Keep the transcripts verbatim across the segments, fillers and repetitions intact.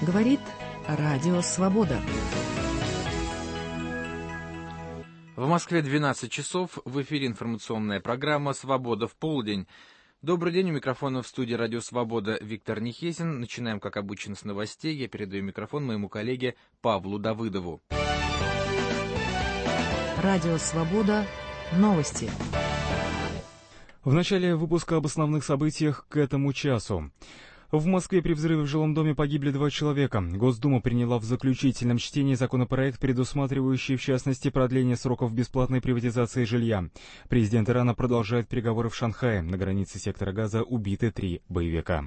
Говорит Радио Свобода. В Москве двенадцать часов, в эфире информационная программа «Свобода в полдень». Добрый день, у микрофона в студии «Радио Свобода» Виктор Нехесин. Начинаем, как обычно, с новостей. Я передаю микрофон моему коллеге Павлу Давыдову. Радио Свобода. Новости. В начале выпуска об основных событиях к этому часу. В Москве при взрыве в жилом доме погибли два человека. Госдума приняла в заключительном чтении законопроект, предусматривающий, в частности, продление сроков бесплатной приватизации жилья. Президент Ирана продолжает переговоры в Шанхае. На границе сектора Газа убиты три боевика.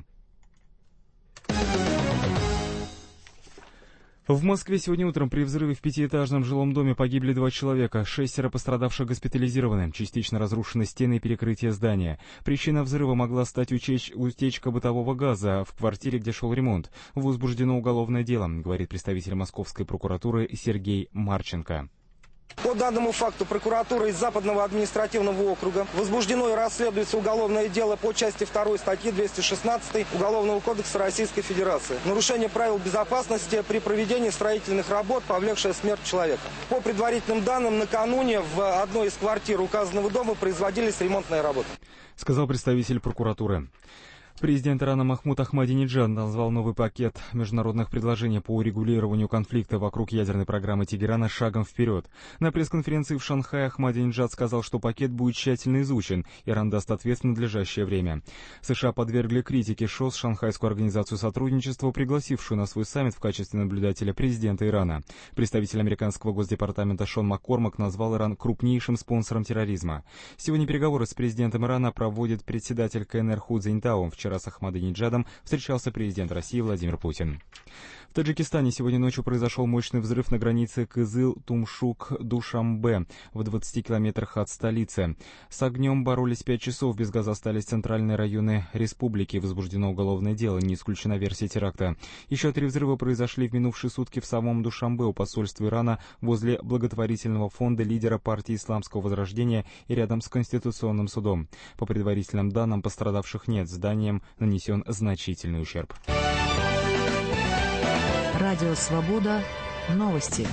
В Москве сегодня утром при взрыве в пятиэтажном жилом доме погибли два человека. Шестеро пострадавших госпитализированы. Частично разрушены стены и перекрытие здания. Причина взрыва могла стать утеч... утечка бытового газа в квартире, где шел ремонт. Возбуждено уголовное дело, говорит представитель Московской прокуратуры Сергей Марченко. По данному факту прокуратурой Западного административного округа возбуждено и расследуется уголовное дело по части второй статьи двести шестнадцать Уголовного кодекса Российской Федерации. Нарушение правил безопасности при проведении строительных работ, повлекшее смерть человека. По предварительным данным, накануне в одной из квартир указанного дома производились ремонтные работы, сказал представитель прокуратуры. Президент Ирана Махмуд Ахмадинеджад назвал новый пакет международных предложений по урегулированию конфликта вокруг ядерной программы Тегерана шагом вперед. На пресс-конференции в Шанхае Ахмадинеджад сказал, что пакет будет тщательно изучен, Иран даст ответ в надлежащее время. США подвергли критике ШОС, Шанхайскую организацию сотрудничества, пригласившую на свой саммит в качестве наблюдателя президента Ирана. Представитель американского госдепартамента Шон Маккормак назвал Иран крупнейшим спонсором терроризма. Сегодня переговоры с президентом Ирана проводит председатель КНР Ху Цзиньтао. Вчера с Ахмадинеджадом встречался президент России Владимир Путин. В Таджикистане сегодня ночью произошел мощный взрыв на границе Кызыл-Тумшук-Душамбе в двадцати километрах от столицы. С огнем боролись пять часов, без газа остались центральные районы республики. Возбуждено уголовное дело, не исключена версия теракта. Еще три взрыва произошли в минувшие сутки в самом Душамбе у посольства Ирана возле благотворительного фонда лидера партии Исламского Возрождения и рядом с Конституционным судом. По предварительным данным, пострадавших нет. Зданиям нанесен значительный ущерб. Радио Свобода. Новости.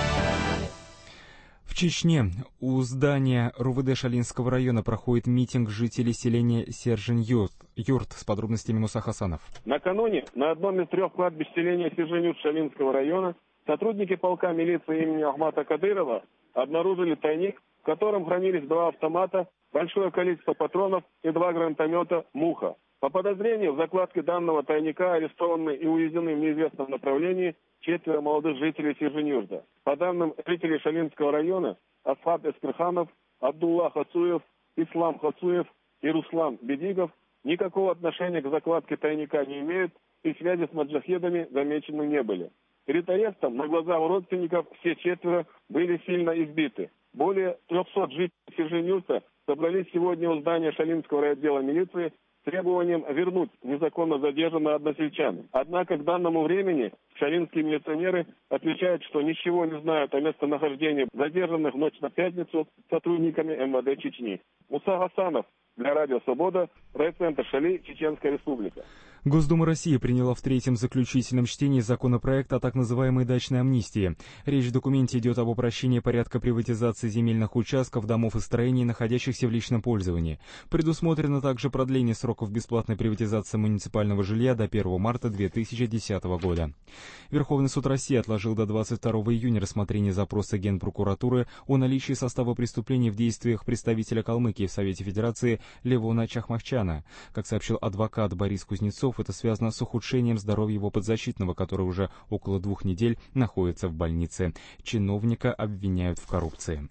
В Чечне у здания РУВД Шалинского района проходит митинг жителей селения Сержень-Юрт. С подробностями Муса Хасанов. Накануне на одном из трех кладбищ селения Сержень-Юрт Шалинского района сотрудники полка милиции имени Ахмата Кадырова обнаружили тайник, в котором хранились два автомата, большое количество патронов и два гранатомета «Муха». По подозрению в закладке данного тайника арестованы и увезены в неизвестном направлении четверо молодых жителей Сержень-Юрта. По данным жителей Шалинского района, Асхат Эскерханов, Абдулла Хацуев, Ислам Хацуев и Руслан Бедигов никакого отношения к закладке тайника не имеют и связи с маджахедами замечены не были. Перед арестом на глазах у родственников все четверо были сильно избиты. Более трехсот жителей Сержень-Юрта собрались сегодня у здания Шалинского райотдела милиции с требованием вернуть незаконно задержанных односельчан. Однако к данному времени шалинские милиционеры отвечают, что ничего не знают о местонахождении задержанных в ночь на пятницу сотрудниками эм вэ дэ Чечни. Муса Хасанов для Радио Свобода, райцентр Шали, Чеченская Республика. Госдума России приняла в третьем заключительном чтении законопроект о так называемой дачной амнистии. Речь в документе идет об упрощении порядка приватизации земельных участков, домов и строений, находящихся в личном пользовании. Предусмотрено также продление сроков бесплатной приватизации муниципального жилья до первого марта две тысячи десятого года. Верховный суд России отложил до двадцать второго июня рассмотрение запроса Генпрокуратуры о наличии состава преступлений в действиях представителя Калмыкии в Совете Федерации Левона Чахмахчана. Как сообщил адвокат Борис Кузнецов, это связано с ухудшением здоровья его подзащитного, который уже около двух недель находится в больнице. Чиновника обвиняют в коррупции.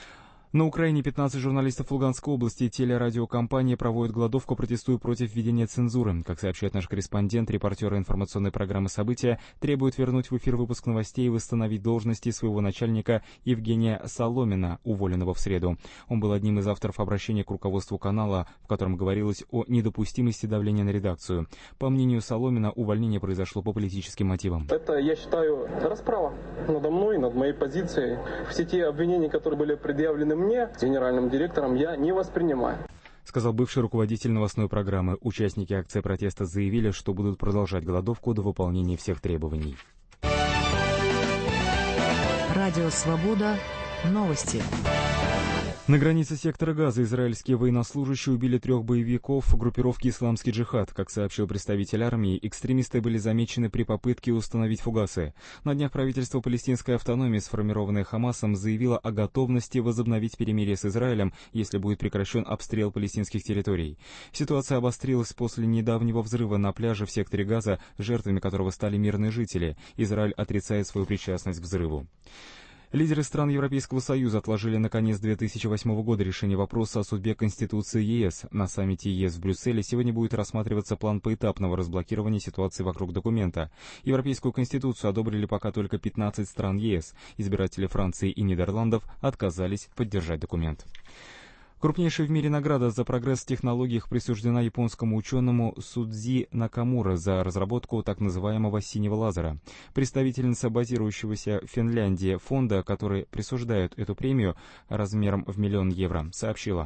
На Украине пятнадцать журналистов Луганской области и телерадиокомпании проводят голодовку, протестуя против введения цензуры. Как сообщает наш корреспондент, репортеры информационной программы «События» требуют вернуть в эфир выпуск новостей и восстановить должности своего начальника Евгения Соломина, уволенного в среду. Он был одним из авторов обращения к руководству канала, в котором говорилось о недопустимости давления на редакцию. По мнению Соломина, увольнение произошло по политическим мотивам. Это, я считаю, расправа надо мной, над моей позицией. Все те обвинения, которые были предъявлены мне, генеральным директором, я не воспринимаю. сказал бывший руководитель новостной программы. Участники акции протеста заявили, что будут продолжать голодовку до выполнения всех требований. Радио «Свобода». Новости. На границе сектора Газа израильские военнослужащие убили трех боевиков группировки «Исламский джихад». Как сообщил представитель армии, экстремисты были замечены при попытке установить фугасы. На днях правительство палестинской автономии, сформированное Хамасом, заявило о готовности возобновить перемирие с Израилем, если будет прекращен обстрел палестинских территорий. Ситуация обострилась после недавнего взрыва на пляже в секторе Газа, жертвами которого стали мирные жители. Израиль отрицает свою причастность к взрыву. Лидеры стран Европейского Союза отложили на конец две тысячи восьмого года решение вопроса о судьбе Конституции ЕС. На саммите ЕС в Брюсселе сегодня будет рассматриваться план поэтапного разблокирования ситуации вокруг документа. Европейскую Конституцию одобрили пока только пятнадцать стран ЕС. Избиратели Франции и Нидерландов отказались поддержать документ. Крупнейшая в мире награда за прогресс в технологиях присуждена японскому ученому Судзи Накамура за разработку так называемого синего лазера. Представительница базирующегося в Финляндии фонда, который присуждает эту премию размером в миллион евро, сообщила: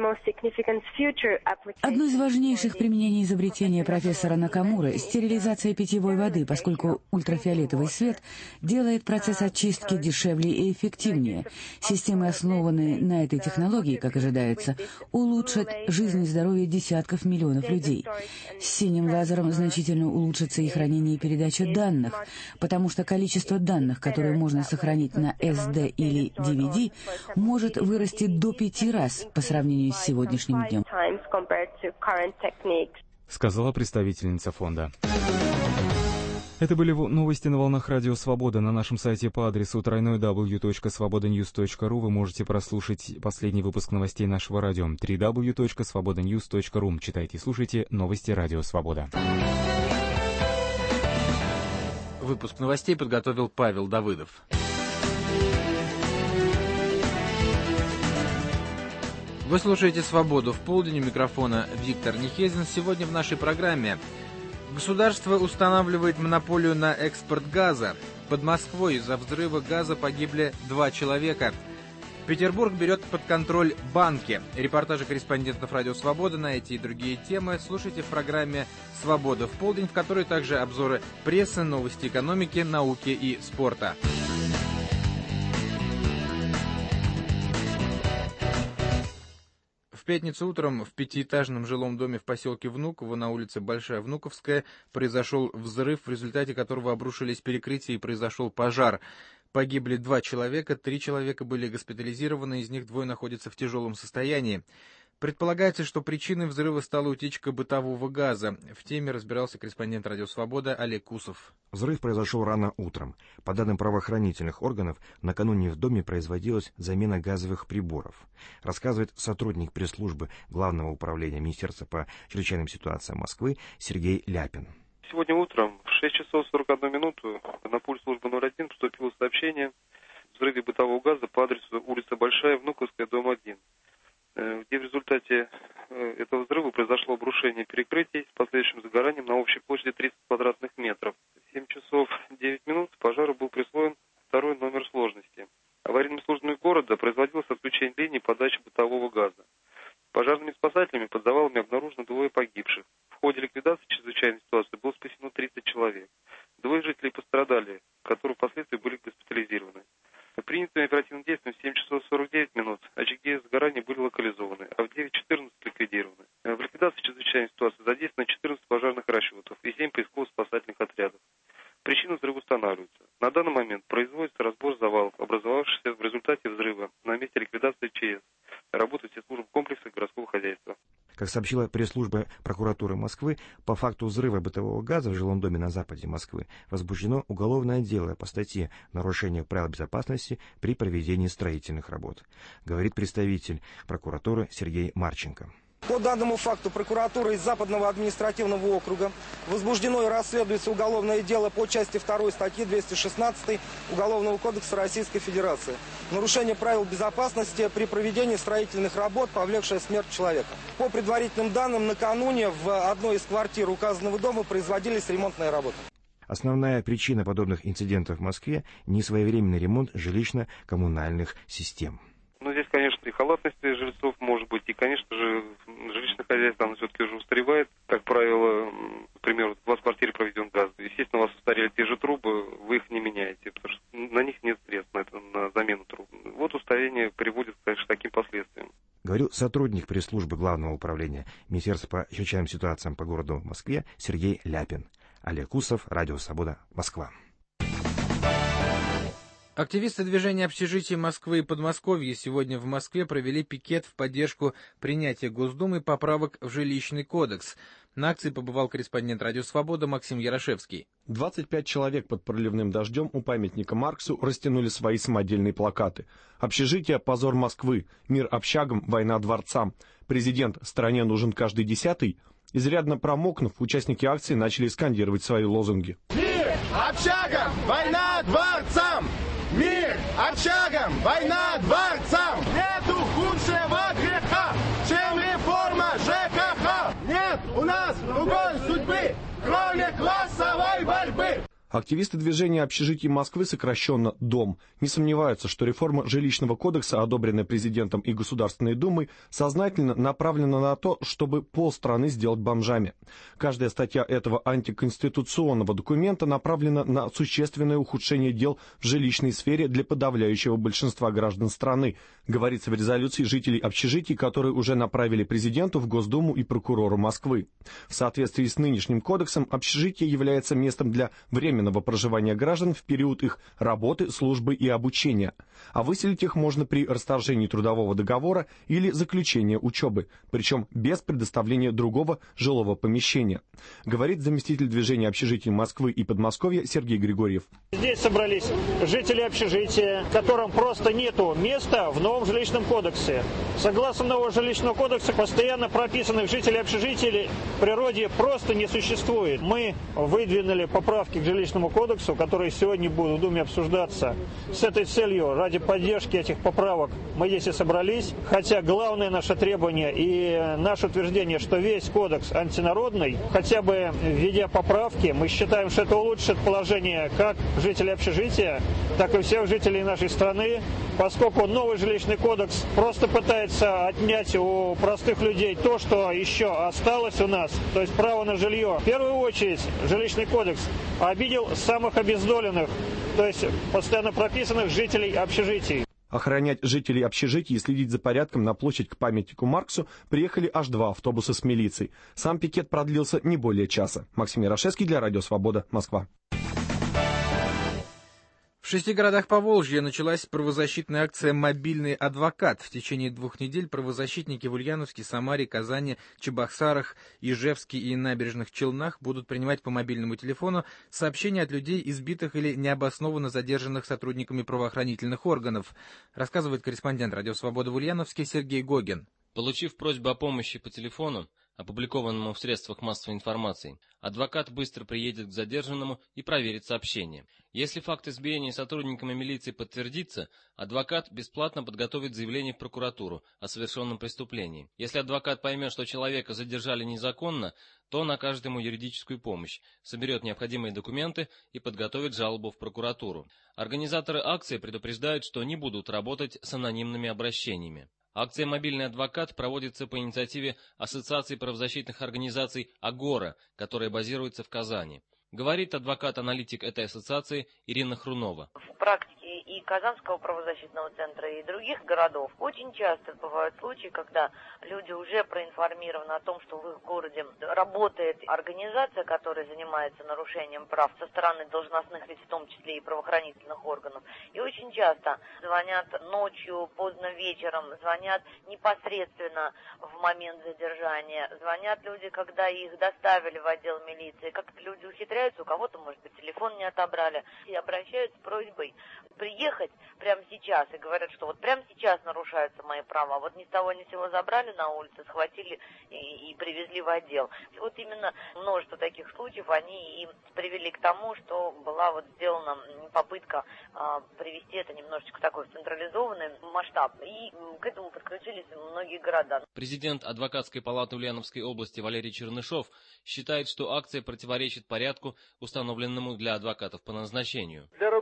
Одно из важнейших применений изобретения профессора Накамуры — стерилизация питьевой воды, поскольку ультрафиолетовый свет делает процесс очистки дешевле и эффективнее. Системы, основанные на этой технологии, как ожидается, улучшат жизнь и здоровье десятков миллионов людей. С синим лазером значительно улучшится и хранение и передача данных, потому что количество данных, которые можно сохранить на эс ди или ди ви ди, может вырасти до пяти раз по сравнению с сегодняшним днем, сказала представительница фонда. Это были новости на волнах Радио Свобода. На нашем сайте по адресу дабл ю дабл ю дабл ю точка свобода ньюс точка ру вы можете прослушать последний выпуск новостей нашего радио. дабл ю дабл ю дабл ю точка свобода ньюс точка ру. Читайте и слушайте новости Радио Свобода. Выпуск новостей подготовил Павел Давыдов. Вы слушаете «Свободу» в полдень. У микрофона Виктор Нихезин. Сегодня в нашей программе: государство устанавливает монополию на экспорт газа. Под Москвой из-за взрыва газа погибли два человека. Петербург берет под контроль банки. Репортажи корреспондентов Радио Свобода на эти и другие темы слушайте в программе «Свобода в полдень», в которой также обзоры прессы, новости экономики, науки и спорта. В пятницу утром в пятиэтажном жилом доме в поселке Внуково на улице Большая Внуковская произошел взрыв, в результате которого обрушились перекрытия и произошел пожар. Погибли два человека, три человека были госпитализированы, из них двое находятся в тяжелом состоянии. Предполагается, что причиной взрыва стала утечка бытового газа. В теме разбирался корреспондент Радио Свобода Олег Кусов. Взрыв произошел рано утром. По данным правоохранительных органов, накануне в доме производилась замена газовых приборов. Рассказывает сотрудник пресс-службы Главного управления Министерства по чрезвычайным ситуациям Москвы Сергей Ляпин. Сегодня утром в шесть часов сорок одну минуту на пульт службы ноль один поступило сообщение о взрыве бытового газа по адресу улица Большая Внуковская, дом один, где в результате этого взрыва произошло обрушение перекрытий с последующим загоранием на общей площади тридцать квадратных метров. В семь часов девять минут пожару был присвоен второй номер сложности. Аварийными службами города производилось отключение линии подачи бытового газа. Пожарными спасателями под завалами обнаружено двое погибших. В ходе ликвидации чрезвычайной ситуации было спасено тридцать человек. Двое жителей пострадали, которые впоследствии были госпитализированы. Принятыми оперативным действием в семь часов сорок девять минут очаги сгорания были локализованы, а в девять четырнадцать ликвидированы. В ликвидации чрезвычайной ситуации задействовано четырнадцать пожарных расчетов и семь поисково-спасательных отрядов. Причины взрыва устанавливаются. На данный момент производится разбор завалов, образовавшихся в результате взрыва на месте ликвидации ЧС. Работают все службы комплекса городского хозяйства. Как сообщила пресс-служба прокуратуры Москвы, по факту взрыва бытового газа в жилом доме на западе Москвы возбуждено уголовное дело по статье «Нарушение правил безопасности при проведении строительных работ», говорит представитель прокуратуры Сергей Марченко. По данному факту прокуратурой Западного административного округа возбуждено и расследуется уголовное дело по части второй статьи двести шестнадцать Уголовного кодекса Российской Федерации. Нарушение правил безопасности при проведении строительных работ, повлекшее смерть человека. По предварительным данным, накануне в одной из квартир указанного дома производились ремонтные работы. Основная причина подобных инцидентов в Москве – несвоевременный ремонт жилищно-коммунальных систем. Ну, здесь, конечно, и халатность жильцов может быть, и, конечно же, жилищное хозяйство, оно все-таки уже устаревает. Как правило, например, у вас в квартире проведен газ. Естественно, у вас устарели те же трубы, вы их не меняете, потому что на них нет средств на, это, на замену труб. Вот устарение приводит, конечно, к таким последствиям. Говорю сотрудник пресс-службы Главного управления Министерства по чрезвычайным ситуациям по городу Москве Сергей Ляпин. Олег Кусов, Радио Свобода, Москва. Активисты движения общежитий Москвы и Подмосковья сегодня в Москве провели пикет в поддержку принятия Госдумой поправок в жилищный кодекс. На акции побывал корреспондент Радио Свобода Максим Ярошевский. двадцать пять человек под проливным дождем у памятника Марксу растянули свои самодельные плакаты. Общежитие — позор Москвы, мир общагам, война дворцам. Президент стране нужен каждый десятый. Изрядно промокнув, участники акции начали скандировать свои лозунги. Мир общагам, война дворцам! Мир общагам, война дворцам! Нету худшего греха, чем реформа ЖКХ! Нет у нас другой судьбы, кроме классовой борьбы! Активисты движения общежитий Москвы, сокращенно ДОМ, не сомневаются, что реформа жилищного кодекса, одобренная президентом и Государственной Думой, сознательно направлена на то, чтобы полстраны сделать бомжами. Каждая статья этого антиконституционного документа направлена на существенное ухудшение дел в жилищной сфере для подавляющего большинства граждан страны, говорится в резолюции жителей общежитий, которые уже направили президенту, в Госдуму и прокурору Москвы. В соответствии с нынешним кодексом, общежитие является местом для временного проживания граждан в период их работы, службы и обучения, а выселить их можно при расторжении трудового договора или заключении учебы, причем без предоставления другого жилого помещения, говорит заместитель движения общежитий Москвы и Подмосковья Сергей Григорьев. Здесь собрались жители общежития, которым просто нету места в новом жилищном кодексе. Согласно нового жилищного кодекса, постоянно прописанных жителей общежития в природе просто не существует. Мы выдвинули поправки к жилищному кодексу, которые сегодня будут в Думе обсуждаться. С этой целью, ради поддержки этих поправок, мы здесь и собрались. Хотя главное наше требование и наше утверждение, что весь кодекс антинародный, хотя бы введя поправки, мы считаем, что это улучшит положение как жителей общежития, так и всех жителей нашей страны, поскольку новый жилищный кодекс просто пытается отнять у простых людей то, что еще осталось у нас, то есть право на жилье. В первую очередь жилищный кодекс обидел самых обездоленных, то есть постоянно прописанных жителей общежитий. Охранять жителей общежитий и следить за порядком на площадь к памятнику Марксу приехали аж два автобуса с милицией. Сам пикет продлился не более часа. Максим Ярошевский для Радио Свобода, Москва. В шести городах Поволжья началась правозащитная акция «Мобильный адвокат». В течение двух недель правозащитники в Ульяновске, Самаре, Казани, Чебоксарах, Ижевске и Набережных Челнах будут принимать по мобильному телефону сообщения от людей, избитых или необоснованно задержанных сотрудниками правоохранительных органов, рассказывает корреспондент Радио Свобода в Ульяновске Сергей Гогин. Получив просьбу о помощи по телефону, опубликованному в средствах массовой информации, адвокат быстро приедет к задержанному и проверит сообщение. Если факт избиения сотрудниками милиции подтвердится, адвокат бесплатно подготовит заявление в прокуратуру о совершенном преступлении. Если адвокат поймет, что человека задержали незаконно, то он окажет ему юридическую помощь, соберет необходимые документы и подготовит жалобу в прокуратуру. Организаторы акции предупреждают, что не будут работать с анонимными обращениями. Акция «Мобильный адвокат» проводится по инициативе Ассоциации правозащитных организаций «Агора», которая базируется в Казани. Говорит адвокат-аналитик этой ассоциации Ирина Хрунова. В практике и Казанского правозащитного центра, и других городов очень часто бывают случаи, когда люди уже проинформированы о том, что в их городе работает организация, которая занимается нарушением прав со стороны должностных лиц, в том числе и правоохранительных органов. И очень часто звонят ночью, поздно вечером, звонят непосредственно в момент задержания. Звонят люди, когда их доставили в отдел милиции. Как-то люди ухитряются, у кого-то, может быть, телефон не отобрали. И обращаются с просьбой приехать прямо сейчас и говорят, что вот прямо сейчас нарушаются мои права. Вот ни с того ни с сего забрали на улице, схватили и, и привезли в отдел. И вот именно множество таких случаев, они и привели к тому, что была вот сделана попытка а, привести это немножечко такой в централизованный масштаб. И к этому подключились многие города. Президент Адвокатской палаты Ульяновской области Валерий Чернышов считает, что акция противоречит порядку, установленному для адвокатов по назначению. Для работы по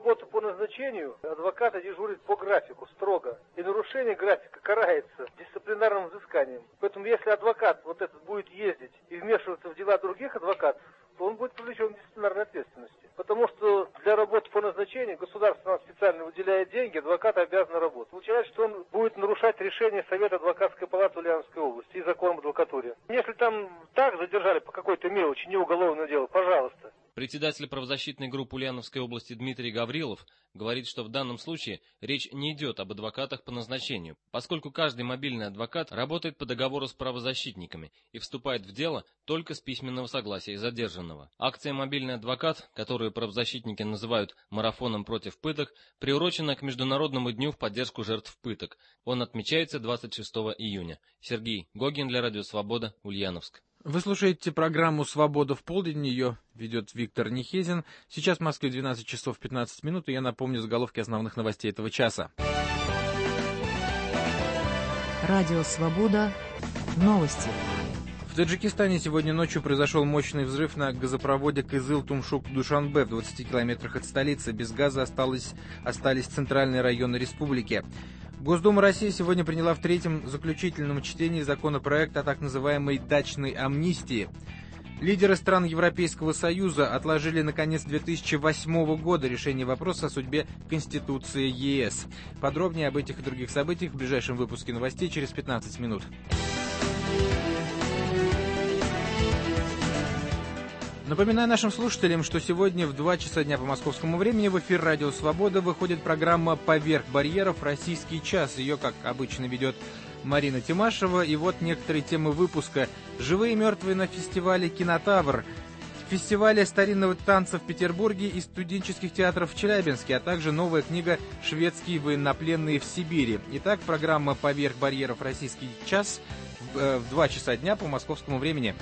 назначению адвокаты дежурят по графику строго. И нарушение графика карается дисциплинарным взысканием. Поэтому если адвокат вот этот будет ездить и вмешиваться в дела других адвокатов, то он будет привлечен к дисциплинарной ответственности. Потому что для работы по назначению государство нам специально выделяет деньги, адвокаты обязаны работать. Получается, что он будет нарушать решение Совета адвокатской палаты Ульяновской области и закон об адвокатуре. Если там так задержали по какой-то мелочи, не уголовное дело, пожалуйста. Председатель правозащитной группы Ульяновской области Дмитрий Гаврилов говорит, что в данном случае речь не идет об адвокатах по назначению, поскольку каждый мобильный адвокат работает по договору с правозащитниками и вступает в дело только с письменного согласия задержанного. Акция «Мобильный адвокат», которую правозащитники называют «марафоном против пыток», приурочена к Международному дню в поддержку жертв пыток. Он отмечается двадцать шестого июня. Сергей Гогин для Радио Свобода, Ульяновск. Вы слушаете программу «Свобода в полдень», ее ведет Виктор Нихезин. Сейчас в Москве двенадцать часов пятнадцать минут, и я напомню заголовки основных новостей этого часа. Радио «Свобода». Новости. В Таджикистане сегодня ночью произошел мощный взрыв на газопроводе Кызыл-Тумшук-Душанбе в двадцати километрах от столицы. Без газа осталось, остались центральные районы республики. Госдума России сегодня приняла в третьем заключительном чтении законопроект о так называемой «дачной амнистии». Лидеры стран Европейского Союза отложили на конец две тысячи восьмого года решение вопроса о судьбе Конституции ЕС. Подробнее об этих и других событиях в ближайшем выпуске новостей через пятнадцать минут. Напоминаю нашим слушателям, что сегодня в два часа дня по московскому времени в эфир «Радио Свобода» выходит программа «Поверх барьеров. Российский час». Ее, как обычно, ведет Марина Тимашева. И вот некоторые темы выпуска. «Живые и мертвые» на фестивале «Кинотавр», фестивале старинного танца в Петербурге и студенческих театров в Челябинске, а также новая книга «Шведские военнопленные в Сибири». Итак, программа «Поверх барьеров. Российский час» в два часа дня по московскому времени.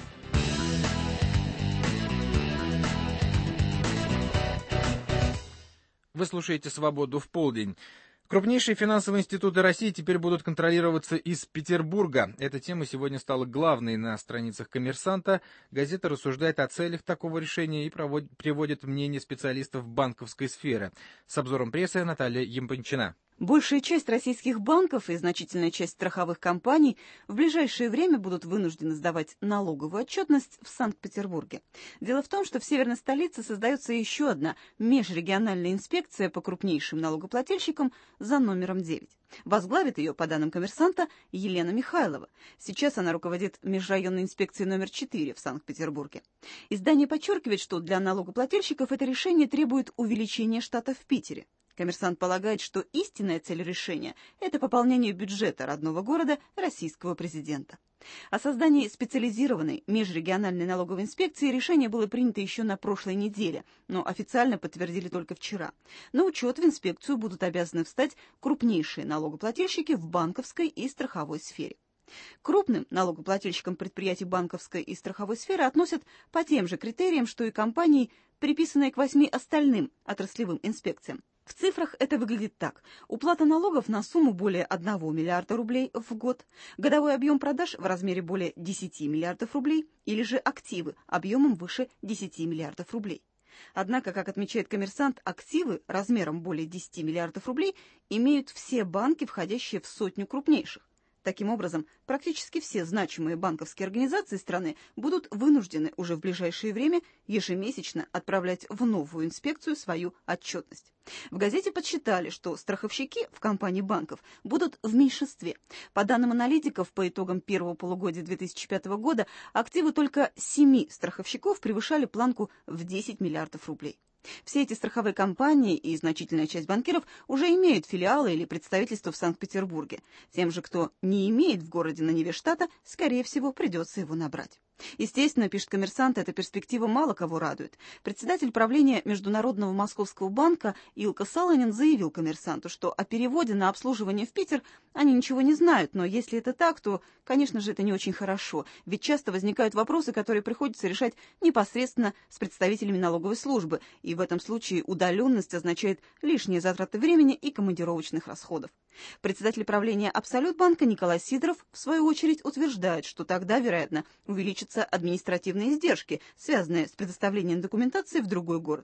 Вы слушаете «Свободу в полдень». Крупнейшие финансовые институты России теперь будут контролироваться из Петербурга. Эта тема сегодня стала главной на страницах «Коммерсанта». Газета рассуждает о целях такого решения и проводит, приводит мнение специалистов банковской сферы. С обзором прессы Наталья Ямпончина. Большая часть российских банков и значительная часть страховых компаний в ближайшее время будут вынуждены сдавать налоговую отчетность в Санкт-Петербурге. Дело в том, что в северной столице создается еще одна межрегиональная инспекция по крупнейшим налогоплательщикам за номером девять. Возглавит ее, по данным «Коммерсанта», Елена Михайлова. Сейчас она руководит межрайонной инспекцией номер четыре в Санкт-Петербурге. Издание подчеркивает, что для налогоплательщиков это решение требует увеличения штата в Питере. «Коммерсант» полагает, что истинная цель решения – это пополнение бюджета родного города российского президента. О создании специализированной межрегиональной налоговой инспекции решение было принято еще на прошлой неделе, но официально подтвердили только вчера. На учет в инспекцию будут обязаны встать крупнейшие налогоплательщики в банковской и страховой сфере. Крупным налогоплательщикам предприятий банковской и страховой сферы относят по тем же критериям, что и компании, приписанные к восьми остальным отраслевым инспекциям. В цифрах это выглядит так. Уплата налогов на сумму более одного миллиарда рублей в год, годовой объем продаж в размере более десяти миллиардов рублей или же активы объемом выше десяти миллиардов рублей. Однако, как отмечает «Коммерсант», активы размером более десяти миллиардов рублей имеют все банки, входящие в сотню крупнейших. Таким образом, практически все значимые банковские организации страны будут вынуждены уже в ближайшее время ежемесячно отправлять в новую инспекцию свою отчетность. В газете подсчитали, что страховщики в компании банков будут в меньшинстве. По данным аналитиков, по итогам первого полугодия две тысячи пятого года активы только семи страховщиков превышали планку в десять миллиардов рублей. Все эти страховые компании и значительная часть банкиров уже имеют филиалы или представительства в Санкт-Петербурге. Тем же, кто не имеет в городе на Неве штата, скорее всего, придется его набрать. Естественно, пишет «Коммерсант», эта перспектива мало кого радует. Председатель правления Международного Московского банка Илка Саланин заявил «Коммерсанту», что о переводе на обслуживание в Питер они ничего не знают, но если это так, то, конечно же, это не очень хорошо, ведь часто возникают вопросы, которые приходится решать непосредственно с представителями налоговой службы, и в этом случае удаленность означает лишние затраты времени и командировочных расходов. Председатель правления Абсолютбанка Николай Сидоров, в свою очередь, утверждает, что тогда, вероятно, увеличатся административные издержки, связанные с предоставлением документации в другой город.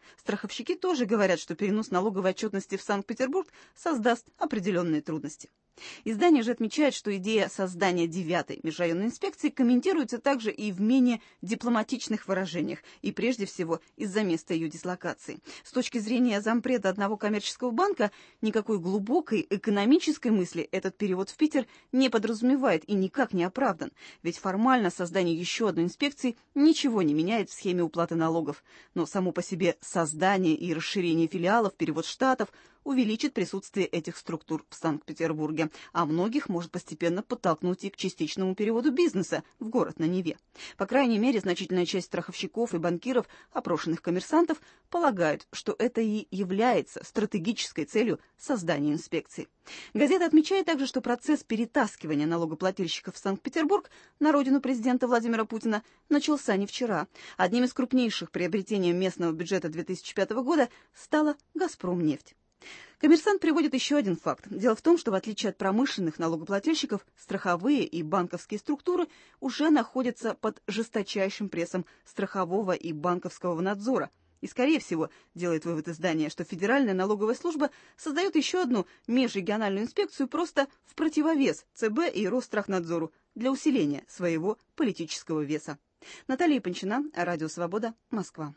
Страховщики тоже говорят, что перенос налоговой отчетности в Санкт-Петербург создаст определенные трудности. Издание же отмечает, что идея создания девятой межрайонной инспекции комментируется также и в менее дипломатичных выражениях, и прежде всего из-за места ее дислокации. С точки зрения зампреда одного коммерческого банка, никакой глубокой экономической мысли этот перевод в Питер не подразумевает и никак не оправдан, ведь формально создание еще одной инспекции ничего не меняет в схеме уплаты налогов, но само по себе создание и расширение филиалов, перевод штатов увеличит присутствие этих структур в Санкт-Петербурге, а многих может постепенно подтолкнуть и к частичному переводу бизнеса в город на Неве. По крайней мере, значительная часть страховщиков и банкиров, опрошенных коммерсантов, полагают, что это и является стратегической целью создания инспекции. Газета отмечает также, что процесс перетаскивания налогоплательщиков в Санкт-Петербург на родину президента Владимира Путина начался не вчера. Одним из крупнейших приобретений местного бюджета две тысячи пятого года стала «Газпромнефть». Коммерсант приводит еще один факт. Дело в том, что в отличие от промышленных налогоплательщиков, страховые и банковские структуры уже находятся под жесточайшим прессом страхового и банковского надзора. И, скорее всего, делает вывод издания, что Федеральная налоговая служба создает еще одну межрегиональную инспекцию просто в противовес ЦБ и Росстрахнадзору для усиления своего политического веса. Наталья Панчина, Радио Свобода, Москва.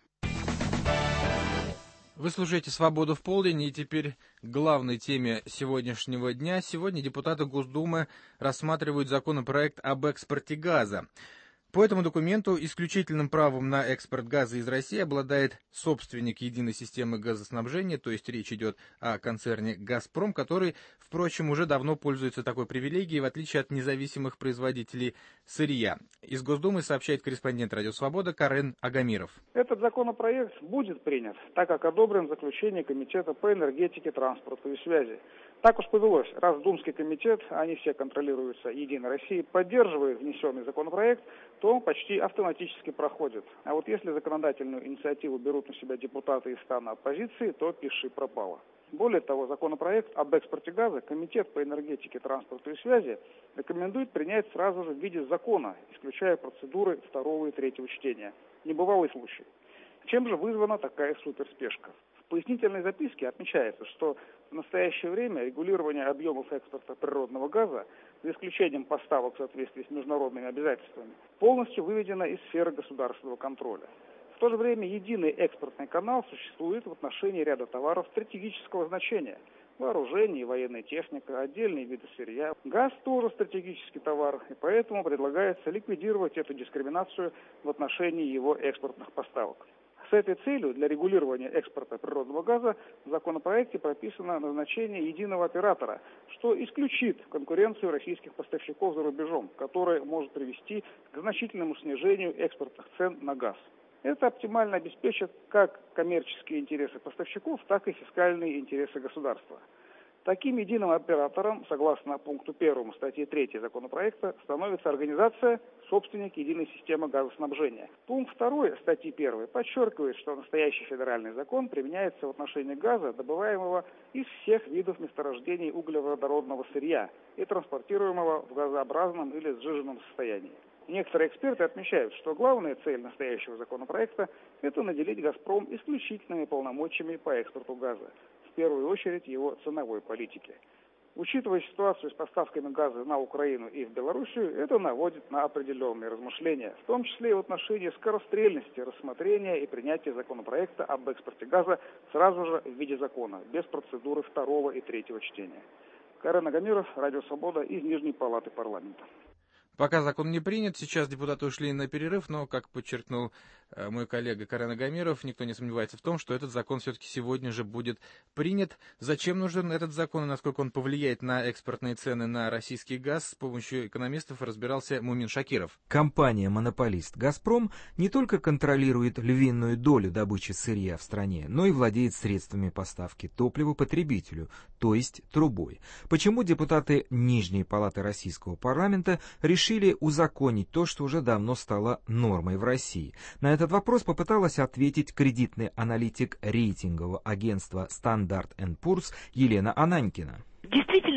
Вы слушаете «Свободу в полдень», и теперь к главной теме сегодняшнего дня. Сегодня депутаты Госдумы рассматривают законопроект об экспорте газа. По этому документу исключительным правом на экспорт газа из России обладает собственник единой системы газоснабжения, то есть речь идет о концерне «Газпром», который, впрочем, уже давно пользуется такой привилегией, в отличие от независимых производителей сырья. Из Госдумы сообщает корреспондент «Радио Свобода» Карен Агамиров. Этот законопроект будет принят, так как одобрен в заключении Комитета по энергетике, транспорту и связи. Так уж повелось, раз Думский комитет, они все контролируются Единой Россией, поддерживает внесенный законопроект, то он почти автоматически проходит. А вот если законодательную инициативу берут на себя депутаты из стана оппозиции, то пиши пропало. Более того, законопроект об экспорте газа Комитет по энергетике, транспорту и связи рекомендует принять сразу же в виде закона, исключая процедуры второго и третьего чтения. Небывалый случай. Чем же вызвана такая суперспешка? В пояснительной записке отмечается, что в настоящее время регулирование объемов экспорта природного газа, за исключением поставок в соответствии с международными обязательствами, полностью выведено из сферы государственного контроля. В то же время единый экспортный канал существует в отношении ряда товаров стратегического значения. Вооружение, военная техника, отдельные виды сырья. Газ тоже стратегический товар, и поэтому предлагается ликвидировать эту дискриминацию в отношении его экспортных поставок. С этой целью для регулирования экспорта природного газа в законопроекте прописано назначение единого оператора, что исключит конкуренцию российских поставщиков за рубежом, которая может привести к значительному снижению экспортных цен на газ. Это оптимально обеспечит как коммерческие интересы поставщиков, так и фискальные интересы государства. Таким единым оператором, согласно пункту первому статьи третьей законопроекта, становится организация «Собственник единой системы газоснабжения». Пункт второй статьи первой подчеркивает, что настоящий федеральный закон применяется в отношении газа, добываемого из всех видов месторождений углеводородного сырья и транспортируемого в газообразном или сжиженном состоянии. Некоторые эксперты отмечают, что главная цель настоящего законопроекта – это наделить «Газпром» исключительными полномочиями по экспорту газа, в первую очередь его ценовой политики. Учитывая ситуацию с поставками газа на Украину и в Белоруссию, это наводит на определенные размышления, в том числе и в отношении скорострельности рассмотрения и принятия законопроекта об экспорте газа сразу же в виде закона, без процедуры второго и третьего чтения. Карен Агамиров, Радио Свобода, из Нижней Палаты парламента. Пока закон не принят, сейчас депутаты ушли на перерыв, но, как подчеркнул э, мой коллега Карен Агамиров, никто не сомневается в том, что этот закон все-таки сегодня же будет принят. Зачем нужен этот закон и насколько он повлияет на экспортные цены на российский газ, с помощью экономистов разбирался Мумин Шакиров. Компания-монополист «Газпром» не только контролирует львиную долю добычи сырья в стране, но и владеет средствами поставки топлива потребителю, то есть трубой. Почему депутаты Нижней Палаты Российского парламента решили решили узаконить то, что уже давно стало нормой в России? На этот вопрос попыталась ответить кредитный аналитик рейтингового агентства Standard энд Poor's Елена Ананькина. Действительно,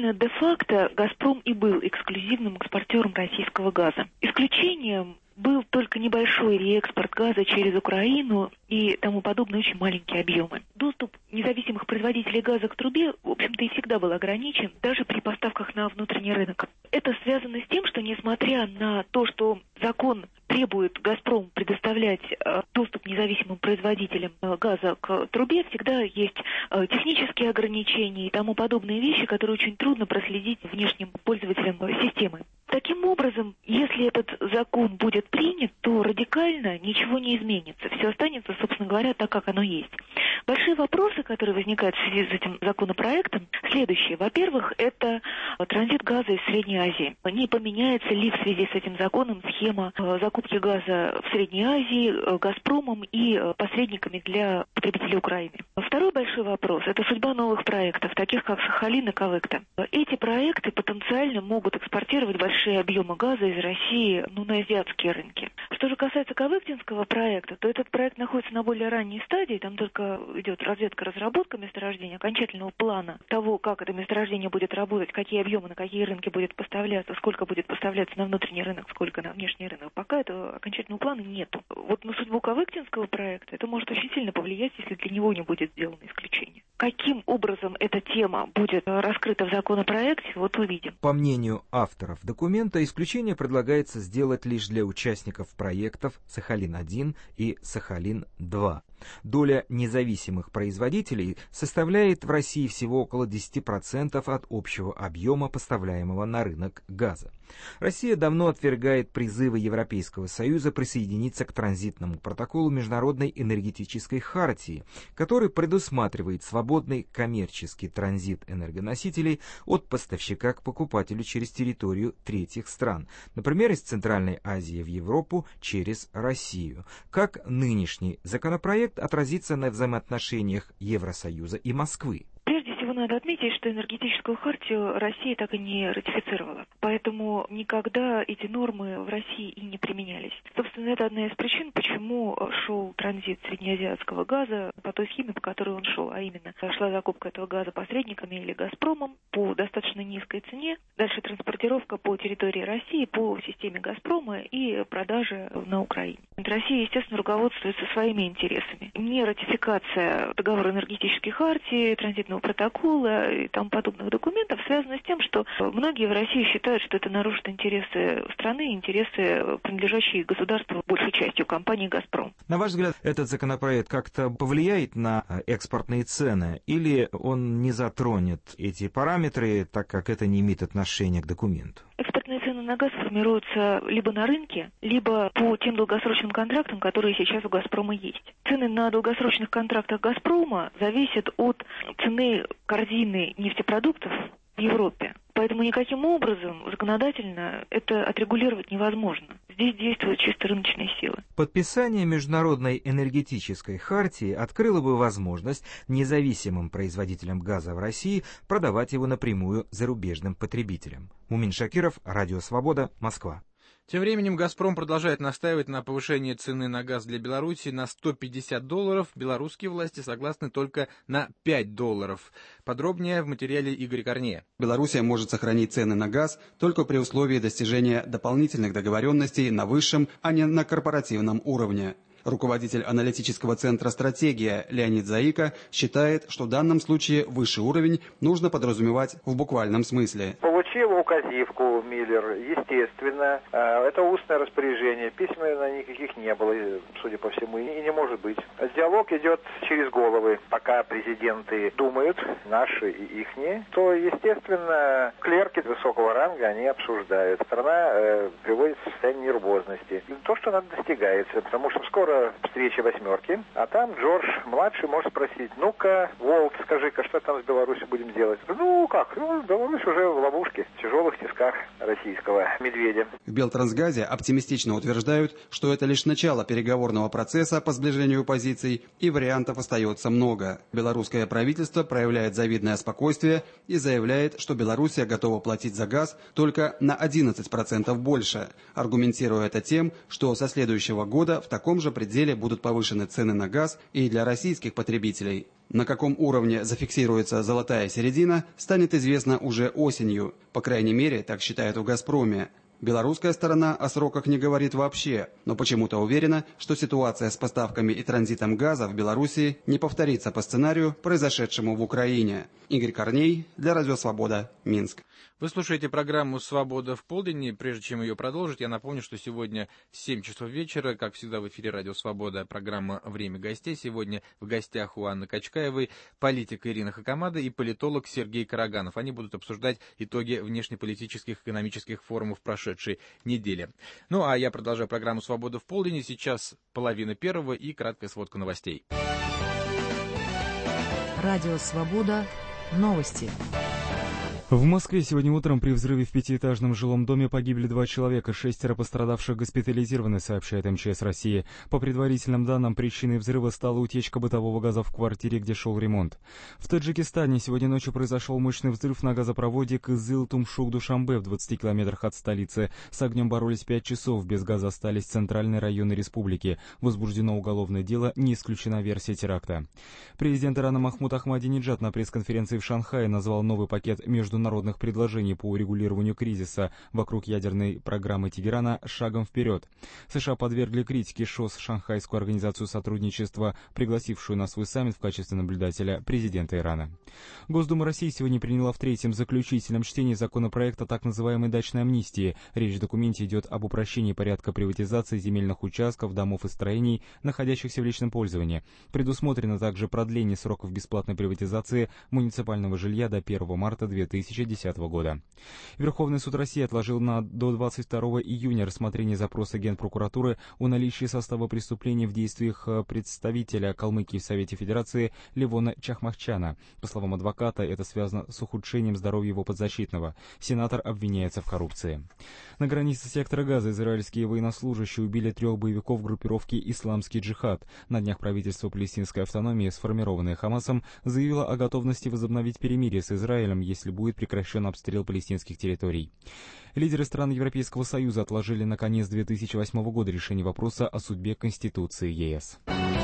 Действительно, де-факто «Газпром» и был эксклюзивным экспортером российского газа. Исключением был только небольшой реэкспорт газа через Украину и тому подобное, очень маленькие объемы. Доступ независимых производителей газа к трубе, в общем-то, и всегда был ограничен, даже при поставках на внутренний рынок. Это связано с тем, что, несмотря на то, что закон требует «Газпром» предоставлять э, доступ независимым производителям э, газа к трубе, всегда есть э, технические ограничения и тому подобные вещи, которые очень трудно проследить внешним пользователям э, системы. Таким образом, если этот закон будет принят, то радикально ничего не изменится. Все останется, собственно говоря, так, как оно есть. Большие вопросы, которые возникают в связи с этим законопроектом, следующие. Во-первых, это транзит газа из Средней Азии. Не поменяется ли в связи с этим законом схема закупки газа в Средней Азии «Газпромом» и посредниками для потребителей Украины? Второй большой вопрос – это судьба новых проектов, таких как Сахалин и Кавыкта. Эти проекты потенциально могут экспортировать большие объемы газа из России ну, на азиатские рынки. Что же касается Кавыктинского проекта, то этот проект находится на более ранней стадии, там только идет разведка-разработка месторождения, окончательного плана того, как это месторождение будет работать, какие объемы на какие рынки будет поставляться, сколько будет поставляться на внутренний рынок, сколько на внешний рынок. Пока этого окончательного плана нету. Вот на судьбу Кавыктинского проекта это может очень сильно повлиять, если для него не будет сделано исключение. Каким образом эта тема будет раскрыта в законопроекте, вот увидим. По мнению авторов документа, исключение предлагается сделать лишь для участников проектов «Сахалин-один» и «Сахалин-два». Доля независимых производителей составляет в России всего около десять процентов от общего объема поставляемого на рынок газа. Россия давно отвергает призывы Европейского Союза присоединиться к транзитному протоколу Международной энергетической хартии, который предусматривает свободный коммерческий транзит энергоносителей от поставщика к покупателю через территорию третьих стран, например, из Центральной Азии в Европу через Россию. Как нынешний законопроект отразится на взаимоотношениях Евросоюза и Москвы? Прежде всего надо отметить, что энергетическую хартию Россия так и не ратифицировала. Поэтому никогда эти нормы в России и не применялись. Собственно, это одна из причин, почему шел транзит среднеазиатского газа по той схеме, по которой он шел. А именно, шла закупка этого газа посредниками или «Газпромом» по достаточно низкой цене. Дальше транспортировка по территории России по системе «Газпрома» и продажа на Украине. Россия, естественно, руководствуется своими интересами. Не ратификация договора энергетической хартии, транзитного протокола и тому подобных документов связано с тем, что многие в России считают, что это нарушит интересы страны, интересы, принадлежащие государству большей частью компании «Газпром». На ваш взгляд, этот законопроект как-то повлияет на экспортные цены или он не затронет эти параметры, так как это не имеет отношения к документу? Экспортные цены на газ формируются либо на рынке, либо по тем долгосрочным контрактам, которые сейчас у «Газпрома» есть. Цены на долгосрочных контрактах «Газпрома» зависят от цены корзины нефтепродуктов в Европе. Поэтому никаким образом законодательно это отрегулировать невозможно. Здесь действуют чисто рыночные силы. Подписание Международной энергетической хартии открыло бы возможность независимым производителям газа в России продавать его напрямую зарубежным потребителям. Мумин Шакиров, Радио Свобода, Москва. Тем временем «Газпром» продолжает настаивать на повышении цены на газ для Беларуси на сто пятьдесят долларов. Белорусские власти согласны только на пять долларов. Подробнее в материале Игоря Корнея. Белоруссия может сохранить цены на газ только при условии достижения дополнительных договоренностей на высшем, а не на корпоративном уровне. Руководитель аналитического центра «Стратегия» Леонид Заика считает, что в данном случае высший уровень нужно подразумевать в буквальном смысле. Получил указивку Миллер, естественно, это устное распоряжение, письменно никаких не было, судя по всему, и не может быть. Диалог идет через головы, пока президенты думают, наши и ихние, то, естественно, клерки высокого ранга, они обсуждают. Страна э, приводится в состояние нервозности. И то, что надо, достигается, потому что скоро встреча восьмерки, а там Джордж младший может спросить: ну-ка, Волт, скажи-ка, что там с Беларусью будем делать? Ну как, ну, Беларусь уже в ловушке, в тяжелых тисках российского медведя. В Белтрансгазе оптимистично утверждают, что это лишь начало переговорного процесса по сближению позиций, и вариантов остается много. Белорусское правительство проявляет завидное спокойствие и заявляет, что Белоруссия готова платить за газ только на одиннадцать процентов больше, аргументируя это тем, что со следующего года в таком же пределе будут повышены цены на газ и для российских потребителей. На каком уровне зафиксируется золотая середина, станет известно уже осенью. По крайней мере, так считают в «Газпроме». Белорусская сторона о сроках не говорит вообще, но почему-то уверена, что ситуация с поставками и транзитом газа в Белоруссии не повторится по сценарию, произошедшему в Украине. Игорь Корней для Радио Свобода, Минск. Вы слушаете программу «Свобода в полдень», и прежде чем ее продолжить, я напомню, что сегодня в семь часов вечера, как всегда в эфире «Радио Свобода», программа «Время гостей». Сегодня в гостях у Анны Качкаевой политик Ирина Хакамада и политолог Сергей Караганов. Они будут обсуждать итоги внешнеполитических и экономических форумов прошедшей недели. Ну, а я продолжаю программу «Свобода в полдень», и сейчас половина первого и краткая сводка новостей. Радио «Свобода». Новости. В Москве сегодня утром при взрыве в пятиэтажном жилом доме погибли два человека, шестеро пострадавших госпитализированы, сообщает эм че эс России. По предварительным данным, причиной взрыва стала утечка бытового газа в квартире, где шел ремонт. В Таджикистане сегодня ночью произошел мощный взрыв на газопроводе Кызыл-Тумшук-Душанбе в двадцати километрах от столицы. С огнем боролись пять часов, без газа остались центральные районы республики. Возбуждено уголовное дело, не исключена версия теракта. Президент Ирана Махмуд Ахмадинеджад на пресс-конференции в Шанхае назвал новый пакет международных народных предложений по урегулированию кризиса вокруг ядерной программы Тегерана шагом вперед. США подвергли критике ШОС Шанхайскую организацию сотрудничества, пригласившую на свой саммит в качестве наблюдателя президента Ирана. Госдума России сегодня приняла в третьем заключительном чтении законопроект о так называемой дачной амнистии. Речь в документе идет об упрощении порядка приватизации земельных участков, домов и строений, находящихся в личном пользовании. Предусмотрено также продление сроков бесплатной приватизации муниципального жилья до первого марта две тысячи десятого года. Верховный суд России отложил на до двадцать второго июня рассмотрение запроса Генпрокуратуры о наличии состава преступления в действиях представителя Калмыкии в Совете Федерации Левона Чахмахчана. По словам адвоката, это связано с ухудшением здоровья его подзащитного. Сенатор обвиняется в коррупции. На границе сектора Газа израильские военнослужащие убили трех боевиков группировки «Исламский джихад». На днях правительство палестинской автономии, сформированное Хамасом, заявило о готовности возобновить перемирие с Израилем, если будет прекращен обстрел палестинских территорий. Лидеры стран Европейского Союза отложили на конец две тысячи восьмого года решение вопроса о судьбе Конституции ЕС.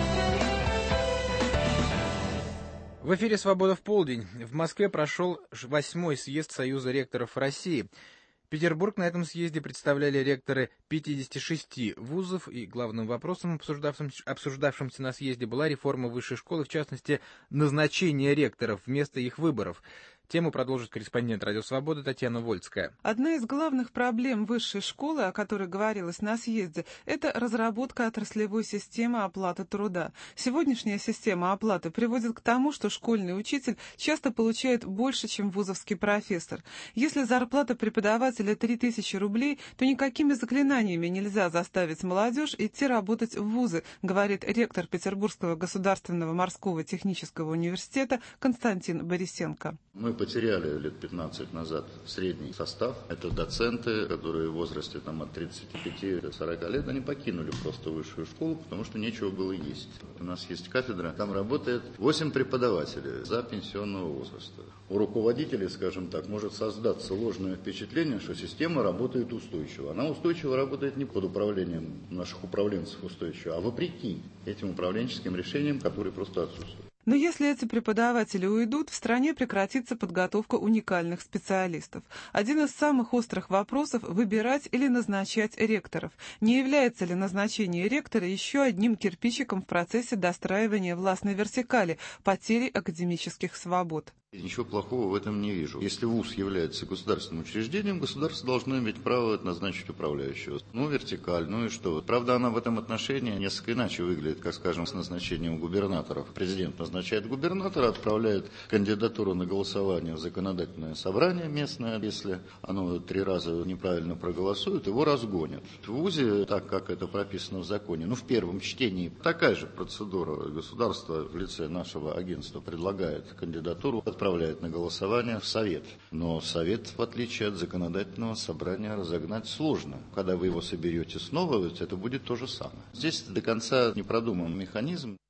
В эфире «Свобода в полдень». В Москве прошел восьмой съезд Союза ректоров России. Петербург на этом съезде представляли ректоры пятидесяти шести вузов, и главным вопросом, обсуждавшимся, обсуждавшимся на съезде, была реформа высшей школы, в частности, назначение ректоров вместо их выборов. Тему продолжит корреспондент «Радио Свобода» Татьяна Вольская. Одна из главных проблем высшей школы, о которой говорилось на съезде, это разработка отраслевой системы оплаты труда. Сегодняшняя система оплаты приводит к тому, что школьный учитель часто получает больше, чем вузовский профессор. Если зарплата преподавателя три тысячи рублей, то никакими заклинаниями нельзя заставить молодежь идти работать в вузы, говорит ректор Петербургского государственного морского технического университета Константин Борисенко. Мы потеряли лет пятнадцать назад средний состав. Это доценты, которые в возрасте там, от тридцати пяти до сорока лет, они покинули просто высшую школу, потому что нечего было есть. У нас есть кафедра, там работает восемь преподавателей за пенсионного возраста. У руководителей, скажем так, может создаться ложное впечатление, что система работает устойчиво. Она устойчиво работает не под управлением наших управленцев устойчиво, а вопреки этим управленческим решениям, которые просто отсутствуют. Но если эти преподаватели уйдут, в стране прекратится подготовка уникальных специалистов. Один из самых острых вопросов – выбирать или назначать ректоров. Не является ли назначение ректора еще одним кирпичиком в процессе достраивания властной вертикали, потери академических свобод? Ничего плохого в этом не вижу. Если вуз является государственным учреждением, государство должно иметь право назначить управляющего. Ну, вертикаль, ну и что? Правда, она в этом отношении несколько иначе выглядит, как, скажем, с назначением губернаторов. Президент назначает губернатора, отправляет кандидатуру на голосование в законодательное собрание местное. Если оно три раза неправильно проголосует, его разгонят. В вузе, так как это прописано в законе, ну, в первом чтении, такая же процедура. Государство в лице нашего агентства предлагает кандидатуру, отправляет на голосование в Совет. Но Совет, в отличие от законодательного собрания, разогнать сложно. Когда вы его соберете снова, это будет то же самое. Здесь до конца не продуман механизм.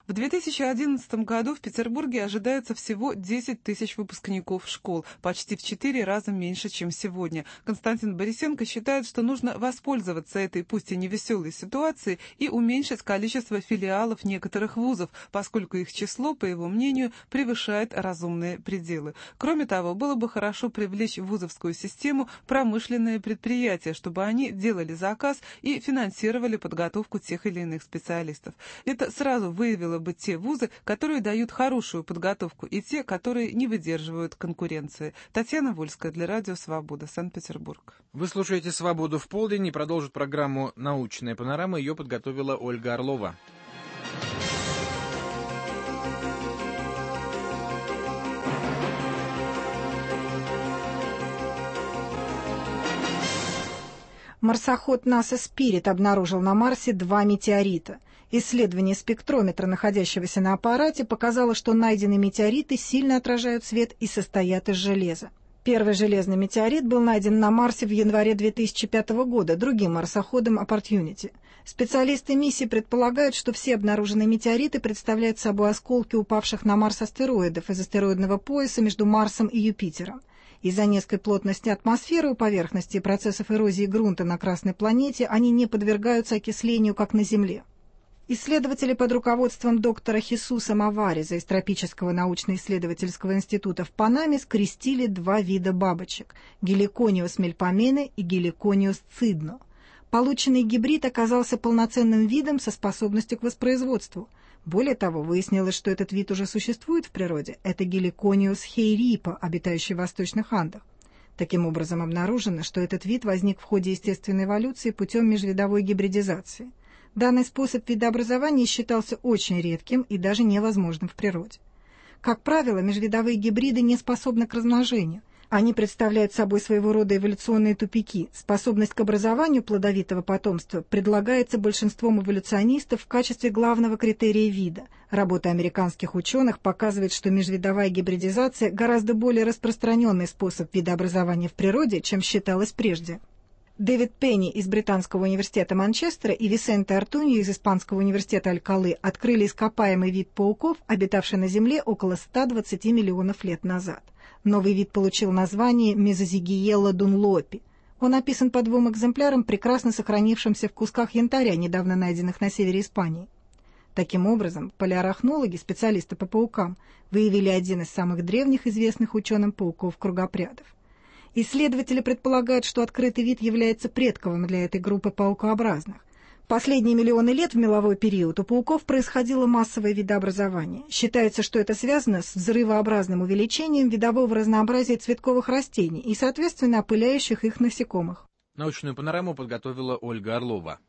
В две тысячи одиннадцатом году в Петербурге ожидается всего десять тысяч выпускников школ, почти в четыре раза меньше, чем сегодня. Константин Борисенко считает, что нужно воспользоваться этой, пусть и невеселой ситуацией, и уменьшить количество филиалов некоторых вузов, поскольку их число, по его мнению, превышает разумные пределы. Кроме того, было бы хорошо привлечь в вузовскую систему промышленные предприятия, чтобы они делали заказ и финансировали подготовку тех или иных специалистов. Это сразу выявило бы те вузы, которые дают хорошую подготовку, и те, которые не выдерживают конкуренции. Татьяна Вольская для Радио Свобода, Санкт-Петербург. Вы слушаете «Свободу в полдень» и продолжит программу «Научная панорама». Ее подготовила Ольга Орлова. Марсоход НАСА «Спирит» обнаружил на Марсе два метеорита. Исследование спектрометра, находящегося на аппарате, показало, что найденные метеориты сильно отражают свет и состоят из железа. Первый железный метеорит был найден на Марсе в январе две тысячи пятого года другим марсоходом Opportunity. Специалисты миссии предполагают, что все обнаруженные метеориты представляют собой осколки упавших на Марс астероидов из астероидного пояса между Марсом и Юпитером. Из-за низкой плотности атмосферы у поверхности и процессов эрозии грунта на Красной планете они не подвергаются окислению, как на Земле. Исследователи под руководством доктора Хесуса Мавариза из Тропического научно-исследовательского института в Панаме скрестили два вида бабочек – Геликониус мельпомене и Геликониус цидно. Полученный гибрид оказался полноценным видом со способностью к воспроизводству. Более того, выяснилось, что этот вид уже существует в природе. Это Геликониус хейрипа, обитающий в Восточных Андах. Таким образом, обнаружено, что этот вид возник в ходе естественной эволюции путем межвидовой гибридизации. Данный способ видообразования считался очень редким и даже невозможным в природе. Как правило, межвидовые гибриды не способны к размножению. Они представляют собой своего рода эволюционные тупики. Способность к образованию плодовитого потомства предлагается большинством эволюционистов в качестве главного критерия вида. Работа американских ученых показывает, что межвидовая гибридизация гораздо более распространенный способ видообразования в природе, чем считалось прежде. Дэвид Пенни из Британского университета Манчестера и Висенте Артуньо из Испанского университета Алькалы открыли ископаемый вид пауков, обитавший на Земле около ста двадцати миллионов лет назад. Новый вид получил название Мезозигиелла дунлопи. Он описан по двум экземплярам, прекрасно сохранившимся в кусках янтаря, недавно найденных на севере Испании. Таким образом, палеорахнологи, специалисты по паукам, выявили один из самых древних известных ученым пауков-кругопрядов. Исследователи предполагают, что открытый вид является предковым для этой группы паукообразных. Последние миллионы лет в меловой период у пауков происходило массовое видообразование. Считается, что это связано с взрывообразным увеличением видового разнообразия цветковых растений и, соответственно, опыляющих их насекомых. Научную панораму подготовила Ольга Орлова.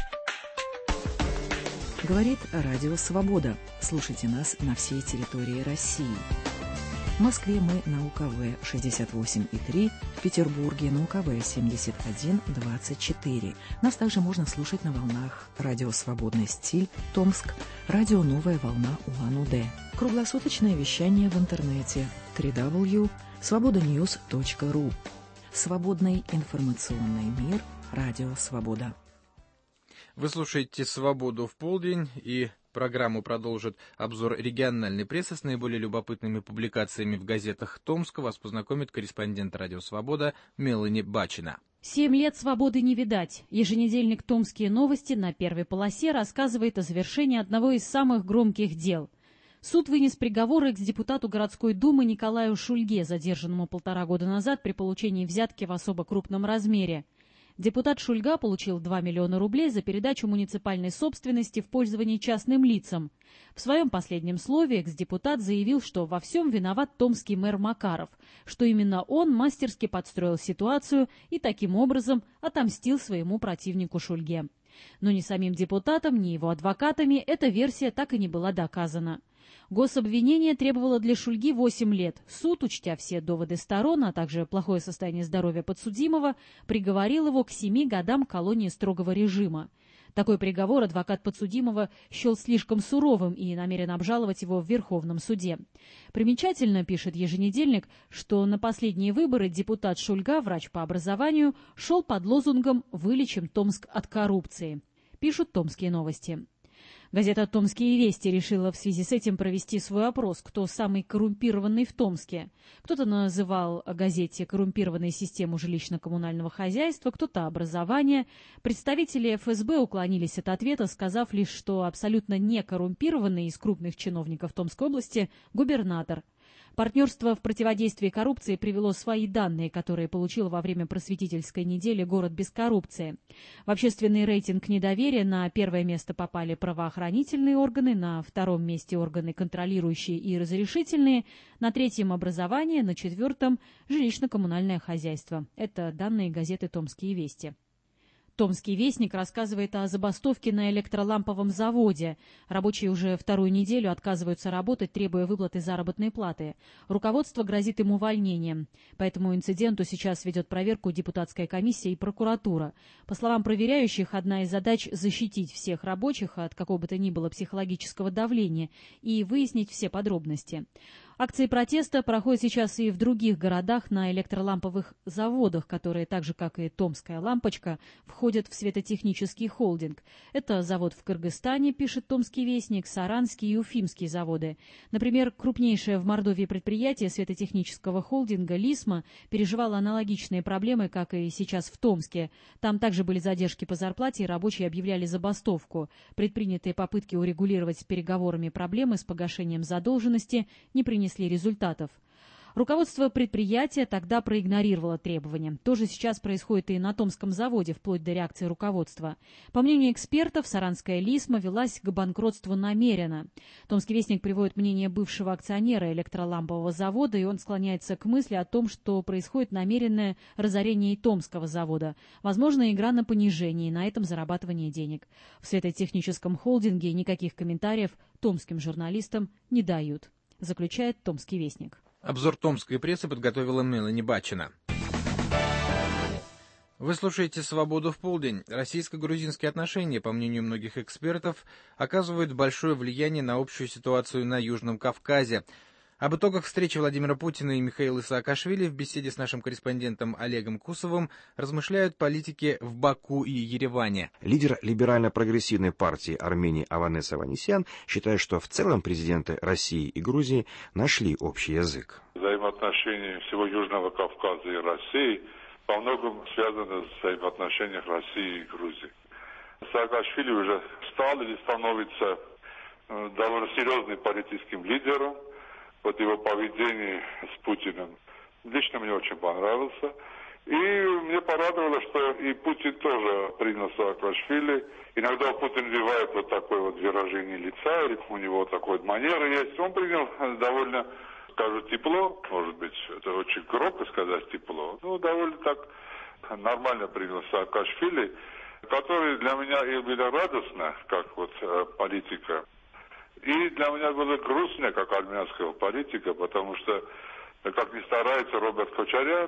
Говорит Радио Свобода. Слушайте нас на всей территории России. В Москве мы на УКВ шестьдесят восемь и три, в Петербурге на УКВ семьдесят один двадцать четыре. Нас также можно слушать на волнах Радио Свободный стиль, Томск, Радио Новая волна Улан-Удэ. Круглосуточное вещание в интернете дабл ю дабл ю дабл ю точка свобода ньюс точка ру. Свободный информационный мир. Радио Свобода. Вы слушаете «Свободу в полдень» и программу продолжит обзор региональной прессы с наиболее любопытными публикациями в газетах Томска. Вас познакомит корреспондент «Радио Свобода» Мелани Бачина. Семь лет свободы не видать. Еженедельник «Томские новости» на первой полосе рассказывает о завершении одного из самых громких дел. Суд вынес приговор экс-депутату городской думы Николаю Шульге, задержанному полтора года назад при получении взятки в особо крупном размере. Депутат Шульга получил два миллиона рублей за передачу муниципальной собственности в пользование частным лицам. В своем последнем слове экс-депутат заявил, что во всем виноват томский мэр Макаров, что именно он мастерски подстроил ситуацию и таким образом отомстил своему противнику Шульге. Но ни самим депутатом, ни его адвокатами эта версия так и не была доказана. Гособвинение требовало для Шульги восемь лет. Суд, учтя все доводы сторон, а также плохое состояние здоровья подсудимого, приговорил его к семи годам колонии строгого режима. Такой приговор адвокат подсудимого счел слишком суровым и намерен обжаловать его в Верховном суде. Примечательно, пишет еженедельник, что на последние выборы депутат Шульга, врач по образованию, шел под лозунгом «Вылечим Томск от коррупции». Пишут «Томские новости». Газета «Томские вести» решила в связи с этим провести свой опрос, кто самый коррумпированный в Томске. Кто-то называл газете коррумпированной систему жилищно-коммунального хозяйства, кто-то образование. Представители эф эс бэ уклонились от ответа, сказав лишь, что абсолютно не коррумпированный из крупных чиновников Томской области губернатор. Партнерство в противодействии коррупции привело свои данные, которые получил во время просветительской недели «Город без коррупции». В общественный рейтинг недоверия на первое место попали правоохранительные органы, на втором месте органы контролирующие и разрешительные, на третьем – образование, на четвертом – жилищно-коммунальное хозяйство. Это данные газеты «Томские вести». «Томский вестник» рассказывает о забастовке на электроламповом заводе. Рабочие уже вторую неделю отказываются работать, требуя выплаты заработной платы. Руководство грозит им увольнением. По этому инциденту сейчас ведет проверку депутатская комиссия и прокуратура. По словам проверяющих, одна из задач – защитить всех рабочих от какого бы то ни было психологического давления и выяснить все подробности. Акции протеста проходят сейчас и в других городах на электроламповых заводах, которые, так же как и «Томская лампочка», входят в светотехнический холдинг. Это завод в Кыргызстане, пишет «Томский вестник», саранские и уфимские заводы. Например, крупнейшее в Мордовии предприятие светотехнического холдинга «Лисма» переживало аналогичные проблемы, как и сейчас в Томске. Там также были задержки по зарплате, и рабочие объявляли забастовку. Предпринятые попытки урегулировать переговорами проблемы с погашением задолженности не принесли результатов. Руководство предприятия тогда проигнорировало требования. То же сейчас происходит и на Томском заводе, вплоть до реакции руководства. По мнению экспертов, саранская «Лисма» велась к банкротству намеренно. Томский вестник приводит мнение бывшего акционера электролампового завода, и он склоняется к мысли о том, что происходит намеренное разорение и Томского завода. Возможно, игра на понижение, и на этом зарабатывание денег. В светотехническом холдинге никаких комментариев томским журналистам не дают, заключает «Томский вестник». Обзор томской прессы подготовила Мелани Бачина. Вы слушаете «Свободу в полдень». Российско-грузинские отношения, по мнению многих экспертов, оказывают большое влияние на общую ситуацию на Южном Кавказе. Об итогах встречи Владимира Путина и Михаила Саакашвили в беседе с нашим корреспондентом Олегом Кусовым размышляют политики в Баку и Ереване. Лидер либерально-прогрессивной партии Армении Аванес Аванесян считает, что в целом президенты России и Грузии нашли общий язык. Взаимоотношения всего Южного Кавказа и России во многом связаны с взаимоотношением России и Грузии. Саакашвили уже стал или становится довольно серьезным политическим лидером. Вот его поведение с Путиным лично мне очень понравился. И мне порадовало, что и Путин тоже принял Саакашвили. Иногда Путин бывает вот такое вот выражение лица, или у него такой вот манера есть. Он принял довольно, скажу, тепло, может быть, это очень громко сказать тепло, но довольно так нормально принял Саакашвили, который для меня и было радостно, как вот политика. И для меня было грустно, как армянского политика, потому что, как ни старается Роберт Кочарян,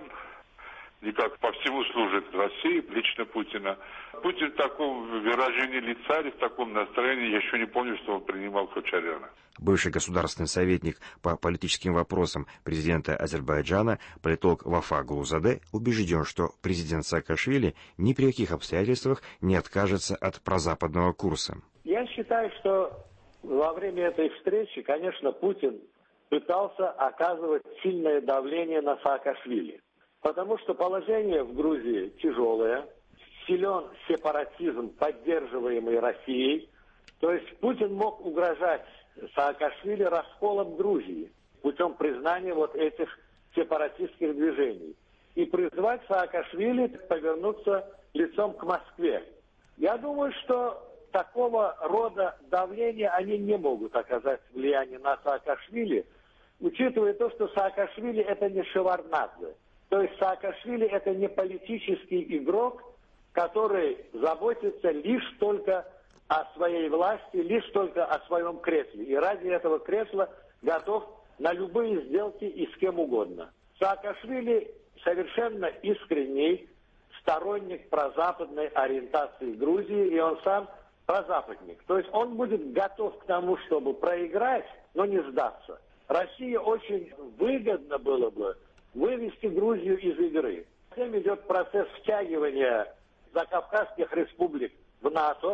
и как по всему служит России, лично Путина. Путин в таком выражении лица или в таком настроении, я еще не помню, что он принимал Кочаряна. Бывший государственный советник по политическим вопросам президента Азербайджана, политолог Вафа Гулзаде, убежден, что президент Саакашвили ни при каких обстоятельствах не откажется от прозападного курса. Я считаю, что во время этой встречи, конечно, Путин пытался оказывать сильное давление на Саакашвили, потому что положение в Грузии тяжелое, силен сепаратизм, поддерживаемый Россией. То есть Путин мог угрожать Саакашвили расколом Грузии путем признания вот этих сепаратистских движений и призвать Саакашвили повернуться лицом к Москве. Я думаю, что такого рода давления они не могут оказать влияние на Саакашвили, учитывая то, что Саакашвили это не Шеварднадзе. То есть Саакашвили это не политический игрок, который заботится лишь только о своей власти, лишь только о своем кресле. И ради этого кресла готов на любые сделки и с кем угодно. Саакашвили совершенно искренний сторонник прозападной ориентации Грузии, и он сам прозападник. То есть он будет готов к тому, чтобы проиграть, но не сдаться. России очень выгодно было бы вывести Грузию из игры. Затем идет процесс втягивания закавказских республик в НАТО.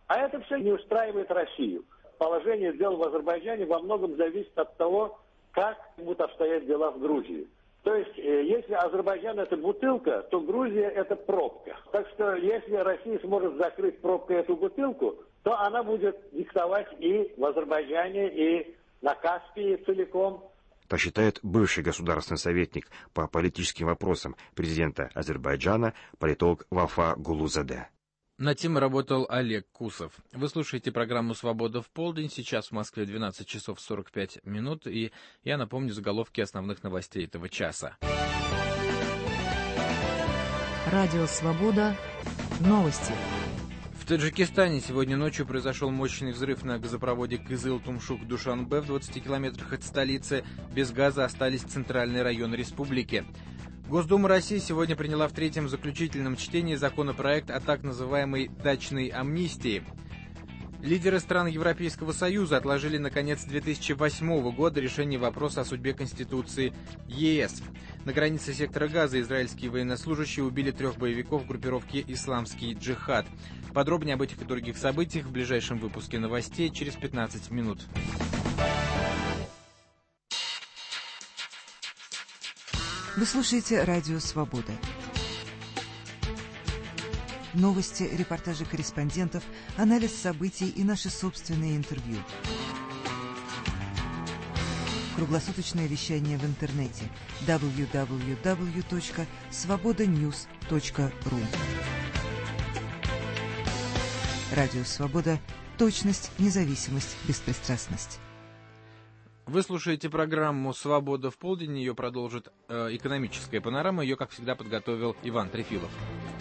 А это все не устраивает Россию. Положение дел в Азербайджане во многом зависит от того, как будут обстоять дела в Грузии. То есть, если Азербайджан это бутылка, то Грузия это пробка. Так что, если Россия сможет закрыть пробкой эту бутылку, то она будет диктовать и в Азербайджане, и на Каспии целиком. Посчитает бывший государственный советник по политическим вопросам президента Азербайджана, политолог Вафа Гулузаде. На теме работал Олег Кусов. Вы слушаете программу «Свобода в полдень». Сейчас в Москве двенадцать часов сорок пять минут. И я напомню заголовки основных новостей этого часа. Радио «Свобода». Новости. В Таджикистане сегодня ночью произошел мощный взрыв на газопроводе Кызыл-Тумшук-Душанбе в двадцати километрах от столицы. Без газа остались центральные районы республики. Госдума России сегодня приняла в третьем заключительном чтении законопроект о так называемой «дачной амнистии». Лидеры стран Европейского Союза отложили на конец две тысячи восьмого года решение вопроса о судьбе Конституции ЕС. На границе сектора Газа израильские военнослужащие убили трех боевиков группировки «Исламский джихад». Подробнее об этих и других событиях в ближайшем выпуске новостей через пятнадцать минут. Вы слушаете «Радио Свобода». Новости, репортажи корреспондентов, анализ событий и наши собственные интервью. Круглосуточное вещание в интернете дабл ю дабл ю дабл ю точка свобода ньюс точка ру. Радио Свобода. Точность, независимость, беспристрастность. Вы слушаете программу «Свобода в полдень». Ее продолжит э, экономическая панорама. Ее, как всегда, подготовил Иван Трефилов.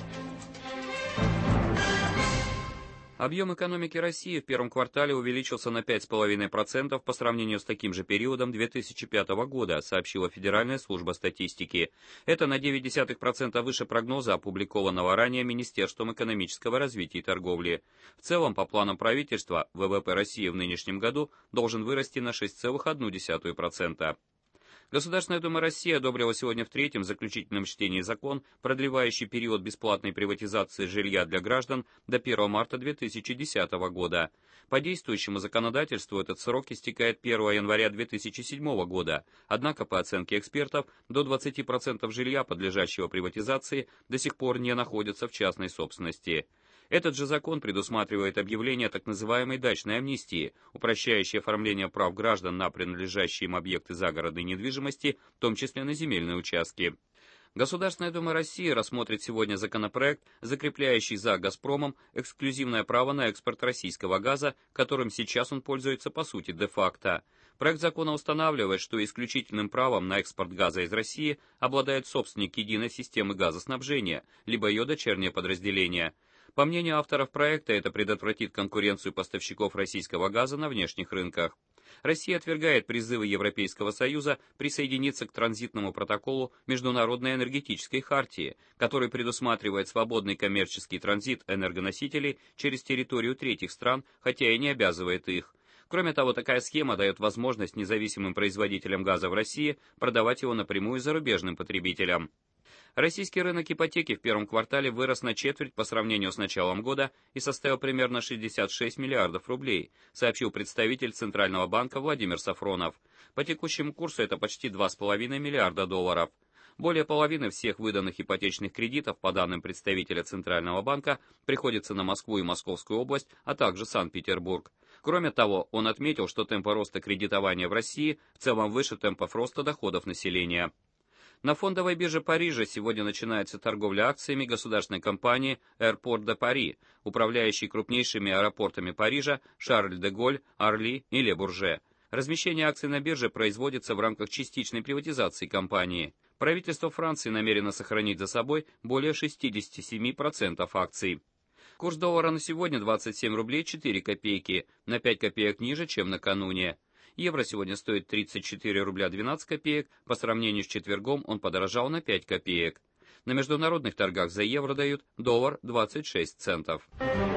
Объем экономики России в первом квартале увеличился на пять целых пять десятых процента по сравнению с таким же периодом две тысячи пятого года, сообщила Федеральная служба статистики. Это на девять десятых процента выше прогноза, опубликованного ранее Министерством экономического развития и торговли. В целом, по планам правительства, ВВП России в нынешнем году должен вырасти на шесть целых одну десятую процента. Государственная Дума России одобрила сегодня в третьем заключительном чтении закон, продлевающий период бесплатной приватизации жилья для граждан до первого марта две тысячи десятого года. По действующему законодательству этот срок истекает первого января две тысячи седьмого года, однако, по оценке экспертов, до двадцати процентов жилья, подлежащего приватизации, до сих пор не находится в частной собственности. Этот же закон предусматривает объявление так называемой дачной амнистии, упрощающей оформление прав граждан на принадлежащие им объекты загородной недвижимости, в том числе на земельные участки. Государственная Дума России рассмотрит сегодня законопроект, закрепляющий за «Газпромом» эксклюзивное право на экспорт российского газа, которым сейчас он пользуется по сути де-факто. Проект закона устанавливает, что исключительным правом на экспорт газа из России обладает собственник единой системы газоснабжения, либо ее дочернее подразделение. По мнению авторов проекта, это предотвратит конкуренцию поставщиков российского газа на внешних рынках. Россия отвергает призывы Европейского Союза присоединиться к транзитному протоколу Международной энергетической хартии, который предусматривает свободный коммерческий транзит энергоносителей через территорию третьих стран, хотя и не обязывает их. Кроме того, такая схема дает возможность независимым производителям газа в России продавать его напрямую зарубежным потребителям. Российский рынок ипотеки в первом квартале вырос на четверть по сравнению с началом года и составил примерно шестьдесят шесть миллиардов рублей, сообщил представитель Центрального банка Владимир Сафронов. По текущему курсу это почти два с половиной миллиарда долларов. Более половины всех выданных ипотечных кредитов, по данным представителя Центрального банка, приходится на Москву и Московскую область, а также Санкт-Петербург. Кроме того, он отметил, что темпы роста кредитования в России в целом выше темпов роста доходов населения. На фондовой бирже Парижа сегодня начинается торговля акциями государственной компании Airport de Paris, управляющей крупнейшими аэропортами Парижа Шарль-де-Голь, Орли и Ле-Бурже. Размещение акций на бирже производится в рамках частичной приватизации компании. Правительство Франции намерено сохранить за собой более шестьдесят семь процентов акций. Курс доллара на сегодня двадцать семь рублей четыре копейки, на пять копеек ниже, чем накануне. Евро сегодня стоит тридцать четыре рубля двенадцать копеек, по сравнению с четвергом он подорожал на пять копеек. На международных торгах за евро дают доллар двадцать шесть центов.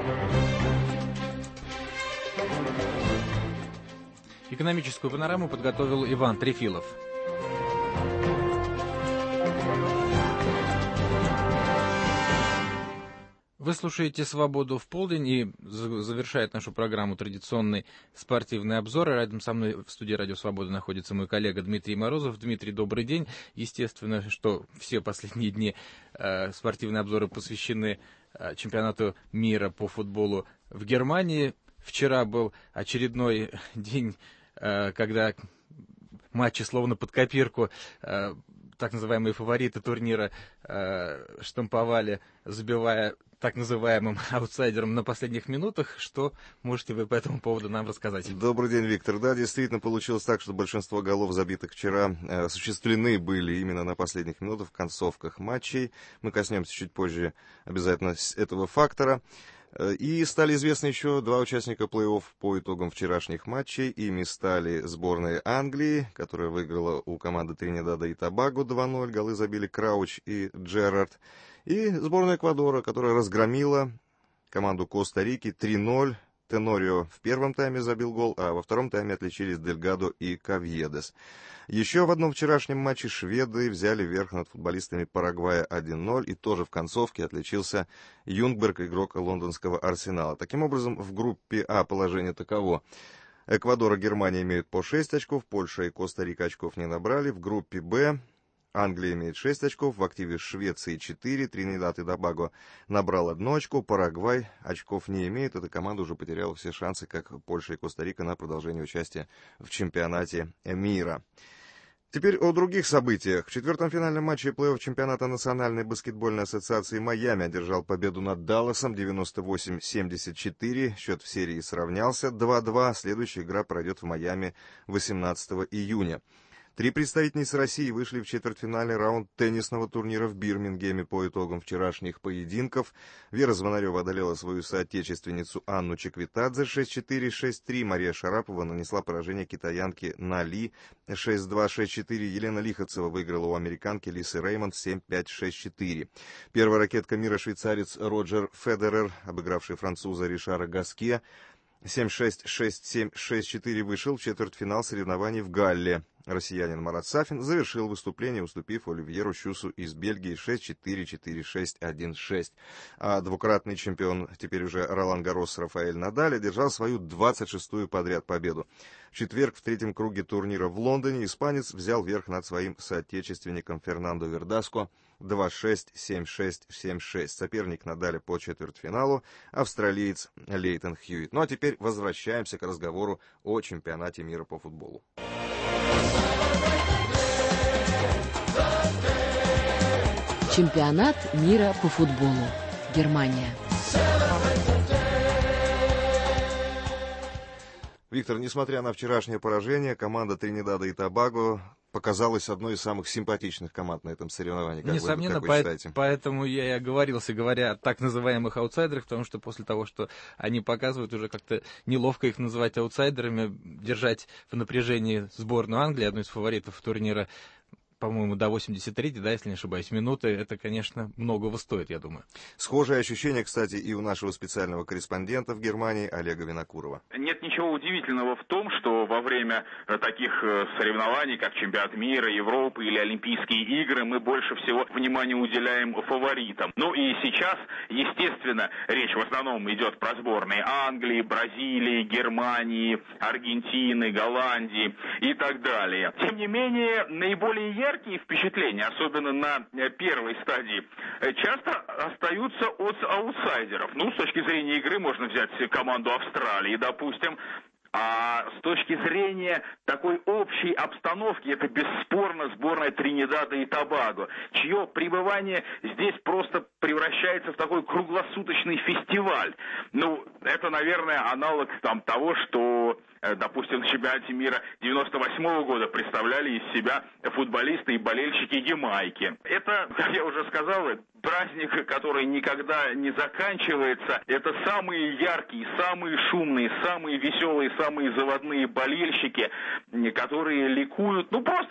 Экономическую панораму подготовил Иван Трефилов. Вы слушаете «Свободу в полдень» и завершает нашу программу традиционный спортивный обзор. Рядом со мной в студии «Радио Свобода» находится мой коллега Дмитрий Морозов. Дмитрий, добрый день. Естественно, что все последние дни э, спортивные обзоры посвящены э, чемпионату мира по футболу в Германии. Вчера был очередной день, э, когда матчи словно под копирку, э, так называемые фавориты турнира э, штамповали, забивая так называемым аутсайдером на последних минутах. Что можете вы по этому поводу нам рассказать? Добрый день, Виктор. Да, действительно получилось так, что большинство голов, забитых вчера, э, осуществлены были именно на последних минутах, в концовках матчей. Мы коснемся чуть позже обязательно этого фактора. И стали известны еще два участника плей-офф по итогам вчерашних матчей. Ими стали сборная Англии, которая выиграла у команды Тринидада и Тобаго два ноль. Голы забили Крауч и Джерард. И сборная Эквадора, которая разгромила команду Коста-Рики три ноль. Тенорио в первом тайме забил гол, а во втором тайме отличились Дельгадо и Кавьедес. Еще в одном вчерашнем матче шведы взяли верх над футболистами Парагвая один ноль, и тоже в концовке отличился Юнгберг, игрок лондонского Арсенала. Таким образом, в группе А положение таково. Эквадор и Германия имеют по шесть очков, Польша и Коста-Рика очков не набрали. В группе Б Англия имеет шесть очков, в активе Швеции четыре, Тринидад и Тобаго набрал одно очко, Парагвай очков не имеет, эта команда уже потеряла все шансы, как Польша и Коста-Рика, на продолжение участия в чемпионате мира. Теперь о других событиях. В четвертом финальном матче плей-офф чемпионата Национальной баскетбольной ассоциации Майами одержал победу над Далласом девяносто восемь семьдесят четыре. Счет в серии сравнялся два-два. Следующая игра пройдет в Майами восемнадцатого июня. Три представительницы России вышли в четвертьфинальный раунд теннисного турнира в Бирмингеме по итогам вчерашних поединков. Вера Звонарева одолела свою соотечественницу Анну Чеквитадзе шесть-четыре, шесть-три. Мария Шарапова нанесла поражение китаянке Нали шесть-два, шесть-четыре. Елена Лихотцева выиграла у американки Лисы Реймонд семь-пять, шесть-четыре. Первая ракетка мира швейцарец Роджер Федерер, обыгравший француза Ришара Гаске семь-шесть, шесть-семь, шесть-четыре, вышел в четвертьфинал соревнований в Галле. Россиянин Марат Сафин завершил выступление, уступив Оливьеру Щусу из Бельгии шесть-четыре, четыре-шесть, один-шесть. А двукратный чемпион, теперь уже Ролан Гаррос, Рафаэль Надаль одержал свою двадцать шестую подряд победу. В четверг в третьем круге турнира в Лондоне испанец взял верх над своим соотечественником Фернандо Вердаско два-шесть, семь-шесть, семь-шесть. Соперник Надаля по четвертьфиналу — австралиец Лейтон Хьюитт. Ну а теперь возвращаемся к разговору о чемпионате мира по футболу. Чемпионат мира по футболу. Германия. Виктор, несмотря на вчерашнее поражение, команда Тринидада и Тобаго показалась одной из самых симпатичных команд на этом соревновании. Как Несомненно, вы, как вы считаете? Поэтому я и оговорился, говоря о так называемых аутсайдерах, потому что после того, что они показывают, уже как-то неловко их называть аутсайдерами, держать в напряжении сборную Англии, одну из фаворитов турнира, по-моему, до восемьдесят третьей, да, если не ошибаюсь, минуты, это, конечно, многого стоит, я думаю. Схожее ощущение, кстати, и у нашего специального корреспондента в Германии Олега Винокурова. Нет ничего удивительного в том, что во время таких соревнований, как чемпионат мира, Европы или Олимпийские игры, мы больше всего внимания уделяем фаворитам. Ну и сейчас, естественно, речь в основном идет про сборные Англии, Бразилии, Германии, Аргентины, Голландии и так далее. Тем не менее, наиболее яркие Яркие впечатления, особенно на первой стадии, часто остаются от аутсайдеров. Ну, с точки зрения игры можно взять команду Австралии, допустим. А с точки зрения такой общей обстановки, это бесспорно сборная Тринидада и Тобаго, чье пребывание здесь просто превращается в такой круглосуточный фестиваль. Ну, это, наверное, аналог там того, что, допустим, в чемпионате мира девяносто восьмого года представляли из себя футболисты и болельщики Ямайки. Это, как я уже сказал, праздник, который никогда не заканчивается. Это самые яркие, самые шумные, самые веселые, самые заводные болельщики, которые ликуют, ну, просто от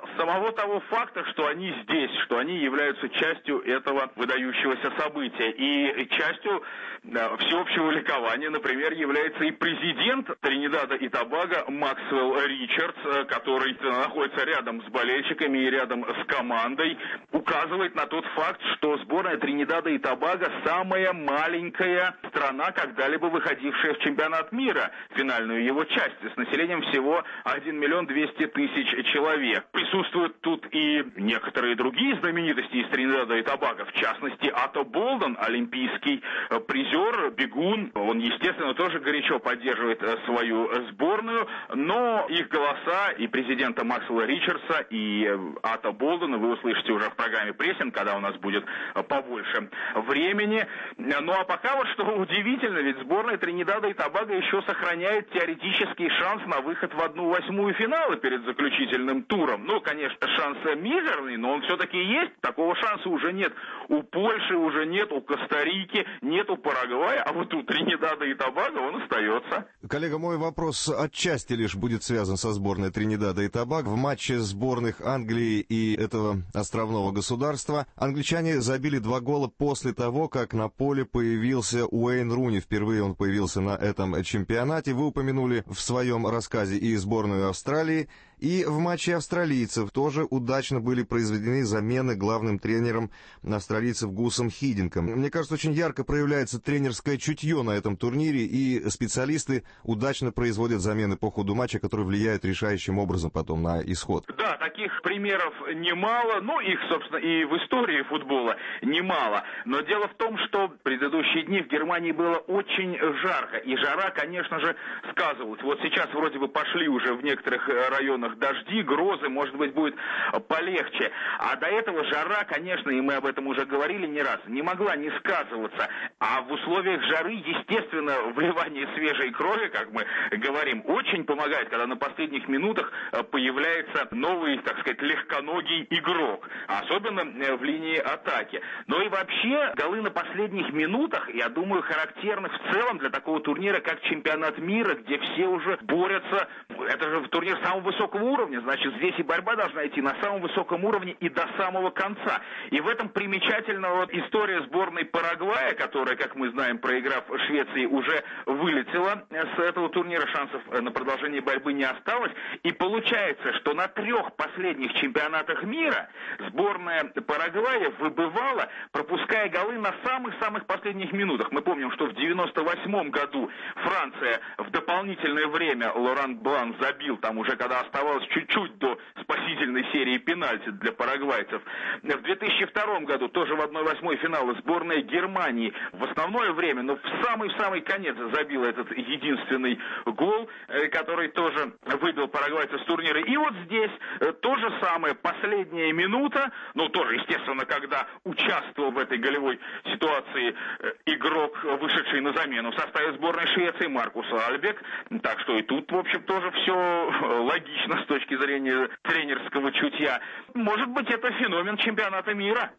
самого того факта, что они здесь, что они являются частью этого выдающегося события. И частью да, всеобщего ликования, например, является и президент Тринидада и Тобаго Максвелл Ричардс, который находится рядом с болельщиками и рядом с командой, указывает на тот факт, что сборная Тринидада и Тобаго самая маленькая страна, когда-либо выходившая в чемпионат мира, финальную его часть, с населением всего один миллион двести тысяч человек. Присутствуют тут и некоторые другие знаменитости из Тринидада и Тобаго, в частности, Ато Болден, олимпийский призер, бегун. Он, естественно, тоже горячо поддерживает свою сборную, но их голоса и президента Максвелла Ричардса, и Ато Болдена вы услышите уже в программе «Прессинг», когда у нас будет побольше времени. Ну а пока вот что удивительно, ведь сборная Тринидада и Тобаго еще сохраняет теоретический шанс на выход в одну восьмую финала перед заключительным туром. Ну, конечно, шанс мизерный, но он все-таки есть. Такого шанса уже нет у Польши, уже нет у Коста-Рики, нет у Парагвая, а вот у Тринидада и Тобаго он остается. Коллега, мой вопрос отчасти лишь будет связан со сборной Тринидада и Тобаго. В матче сборных Англии и этого островного государства англичане забили два гола после того, как на поле появился Уэйн Руни. Впервые он появился на этом чемпионате. Вы упомянули в своем рассказе и сборную Австралии, и в матче австралийцев тоже удачно были произведены замены главным тренером австралийцев Гусом Хиддинком. Мне кажется, очень ярко проявляется тренерское чутье на этом турнире, и специалисты удачно производят замены по ходу матча, которые влияют решающим образом потом на исход. Да, таких примеров немало, ну их, собственно, и в истории футбола немало. Но дело в том, что в предыдущие дни в Германии было очень жарко, и жара, конечно же, сказывалась. Вот сейчас вроде бы пошли уже в некоторых районах дожди, грозы, может быть, будет полегче. А до этого жара, конечно, и мы об этом уже говорили не раз, не могла не сказываться. А в условиях жары, естественно, вливание свежей крови, как мы говорим, очень помогает, когда на последних минутах появляется новый, так сказать, легконогий игрок, особенно в линии атаки. Но и вообще, голы на последних минутах, я думаю, характерны в целом для такого турнира, как чемпионат мира, где все уже борются. Это же турнир самого высокого уровня, значит, здесь и борьба должна идти на самом высоком уровне и до самого конца. И в этом примечательна вот история сборной Парагвая, которая, как мы знаем, проиграв Швеции, уже вылетела с этого турнира, шансов на продолжение борьбы не осталось. И получается, что на трех последних чемпионатах мира сборная Парагвая выбывала, пропуская голы на самых-самых последних минутах. Мы помним, что в девяносто восьмом году Франция в дополнительное время Лоран Блан забил, там уже когда оставалось чуть-чуть до спасительной серии пенальти для парагвайцев. В две тысячи втором году тоже в одна восьмая финала сборная Германии в основное время, но в самый-самый конец забила этот единственный гол, который тоже выбил парагвайцев с турнира. И вот здесь то же самое, последняя минута, ну тоже, естественно, когда участвовал в этой голевой ситуации игрок, вышедший на замену в составе сборной Швеции, Маркус Альбек. Так что и тут, в общем, тоже все логично с точки зрения тренерского чутья. Может быть, это феномен чемпионата мира.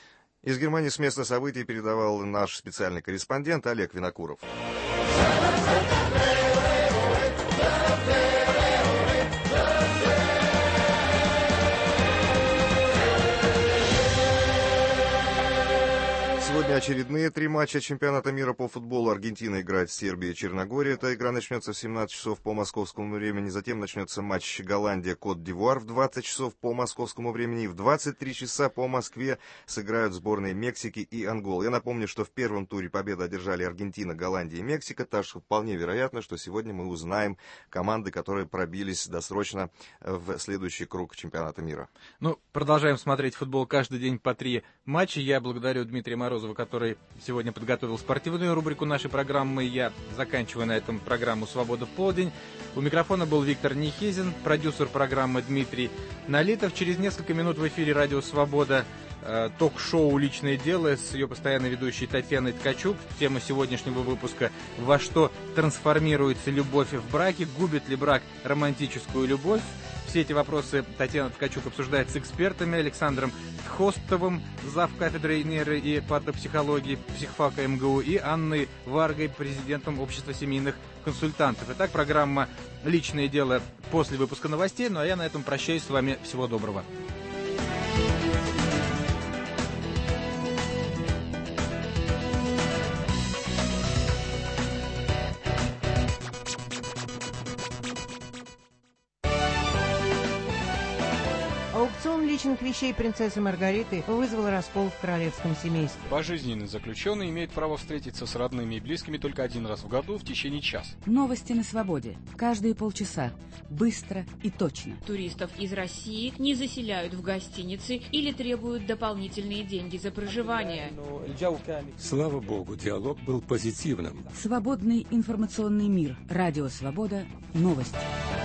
Из Германии с места событий передавал наш специальный корреспондент Олег Винокуров. Сегодня очередные три матча чемпионата мира по футболу. Аргентина играет с Сербией и Черногорией. Эта игра начнется в семнадцать часов по московскому времени. Затем начнется матч Голландия-Кот-д'Ивуар в двадцать часов по московскому времени. И в двадцать три часа по Москве сыграют сборные Мексики и Анголы. Я напомню, что в первом туре победу одержали Аргентина, Голландия и Мексика. Так что вполне вероятно, что сегодня мы узнаем команды, которые пробились досрочно в следующий круг чемпионата мира. Ну, продолжаем смотреть футбол каждый день по три матча. Я благодарю Дмитрия Морозова, который сегодня подготовил спортивную рубрику нашей программы. Я заканчиваю на этом программу «Свобода в полдень». У микрофона был Виктор Нихезин, продюсер программы Дмитрий Налитов. Через несколько минут в эфире «Радио Свобода» э, ток-шоу «Личное дело» с ее постоянной ведущей Татьяной Ткачук. Тема сегодняшнего выпуска: «Во что трансформируется любовь в браке? Губит ли брак романтическую любовь?» Все эти вопросы Татьяна Ткачук обсуждает с экспертами: Александром Тхостовым, завкафедрой нейро- и патопсихологии психфака эм гэ у, и Анной Варгой, президентом Общества семейных консультантов. Итак, программа «Личное дело» после выпуска новостей. Ну а я на этом прощаюсь с вами. Всего доброго. Аукцион личных вещей принцессы Маргариты вызвал раскол в королевском семействе. Пожизненный заключенный имеет право встретиться с родными и близкими только один раз в году в течение часа. Новости на свободе. Каждые полчаса. Быстро и точно. Туристов из России не заселяют в гостиницы или требуют дополнительные деньги за проживание. Слава богу, диалог был позитивным. Свободный информационный мир. Радио «Свобода». Новости.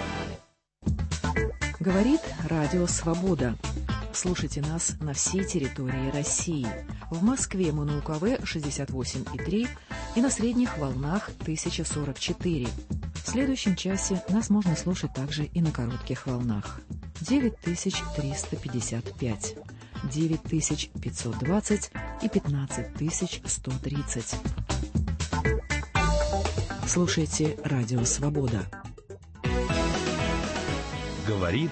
Говорит Радио «Свобода». Слушайте нас на всей территории России. В Москве мы на УКВ шестьдесят восемь и три и на средних волнах тысяча сорок четыре. В следующем часе нас можно слушать также и на коротких волнах. девять тысяч триста пятьдесят пять, девять тысяч пятьсот двадцать и пятнадцать тысяч сто тридцать. Слушайте Радио «Свобода». Говорит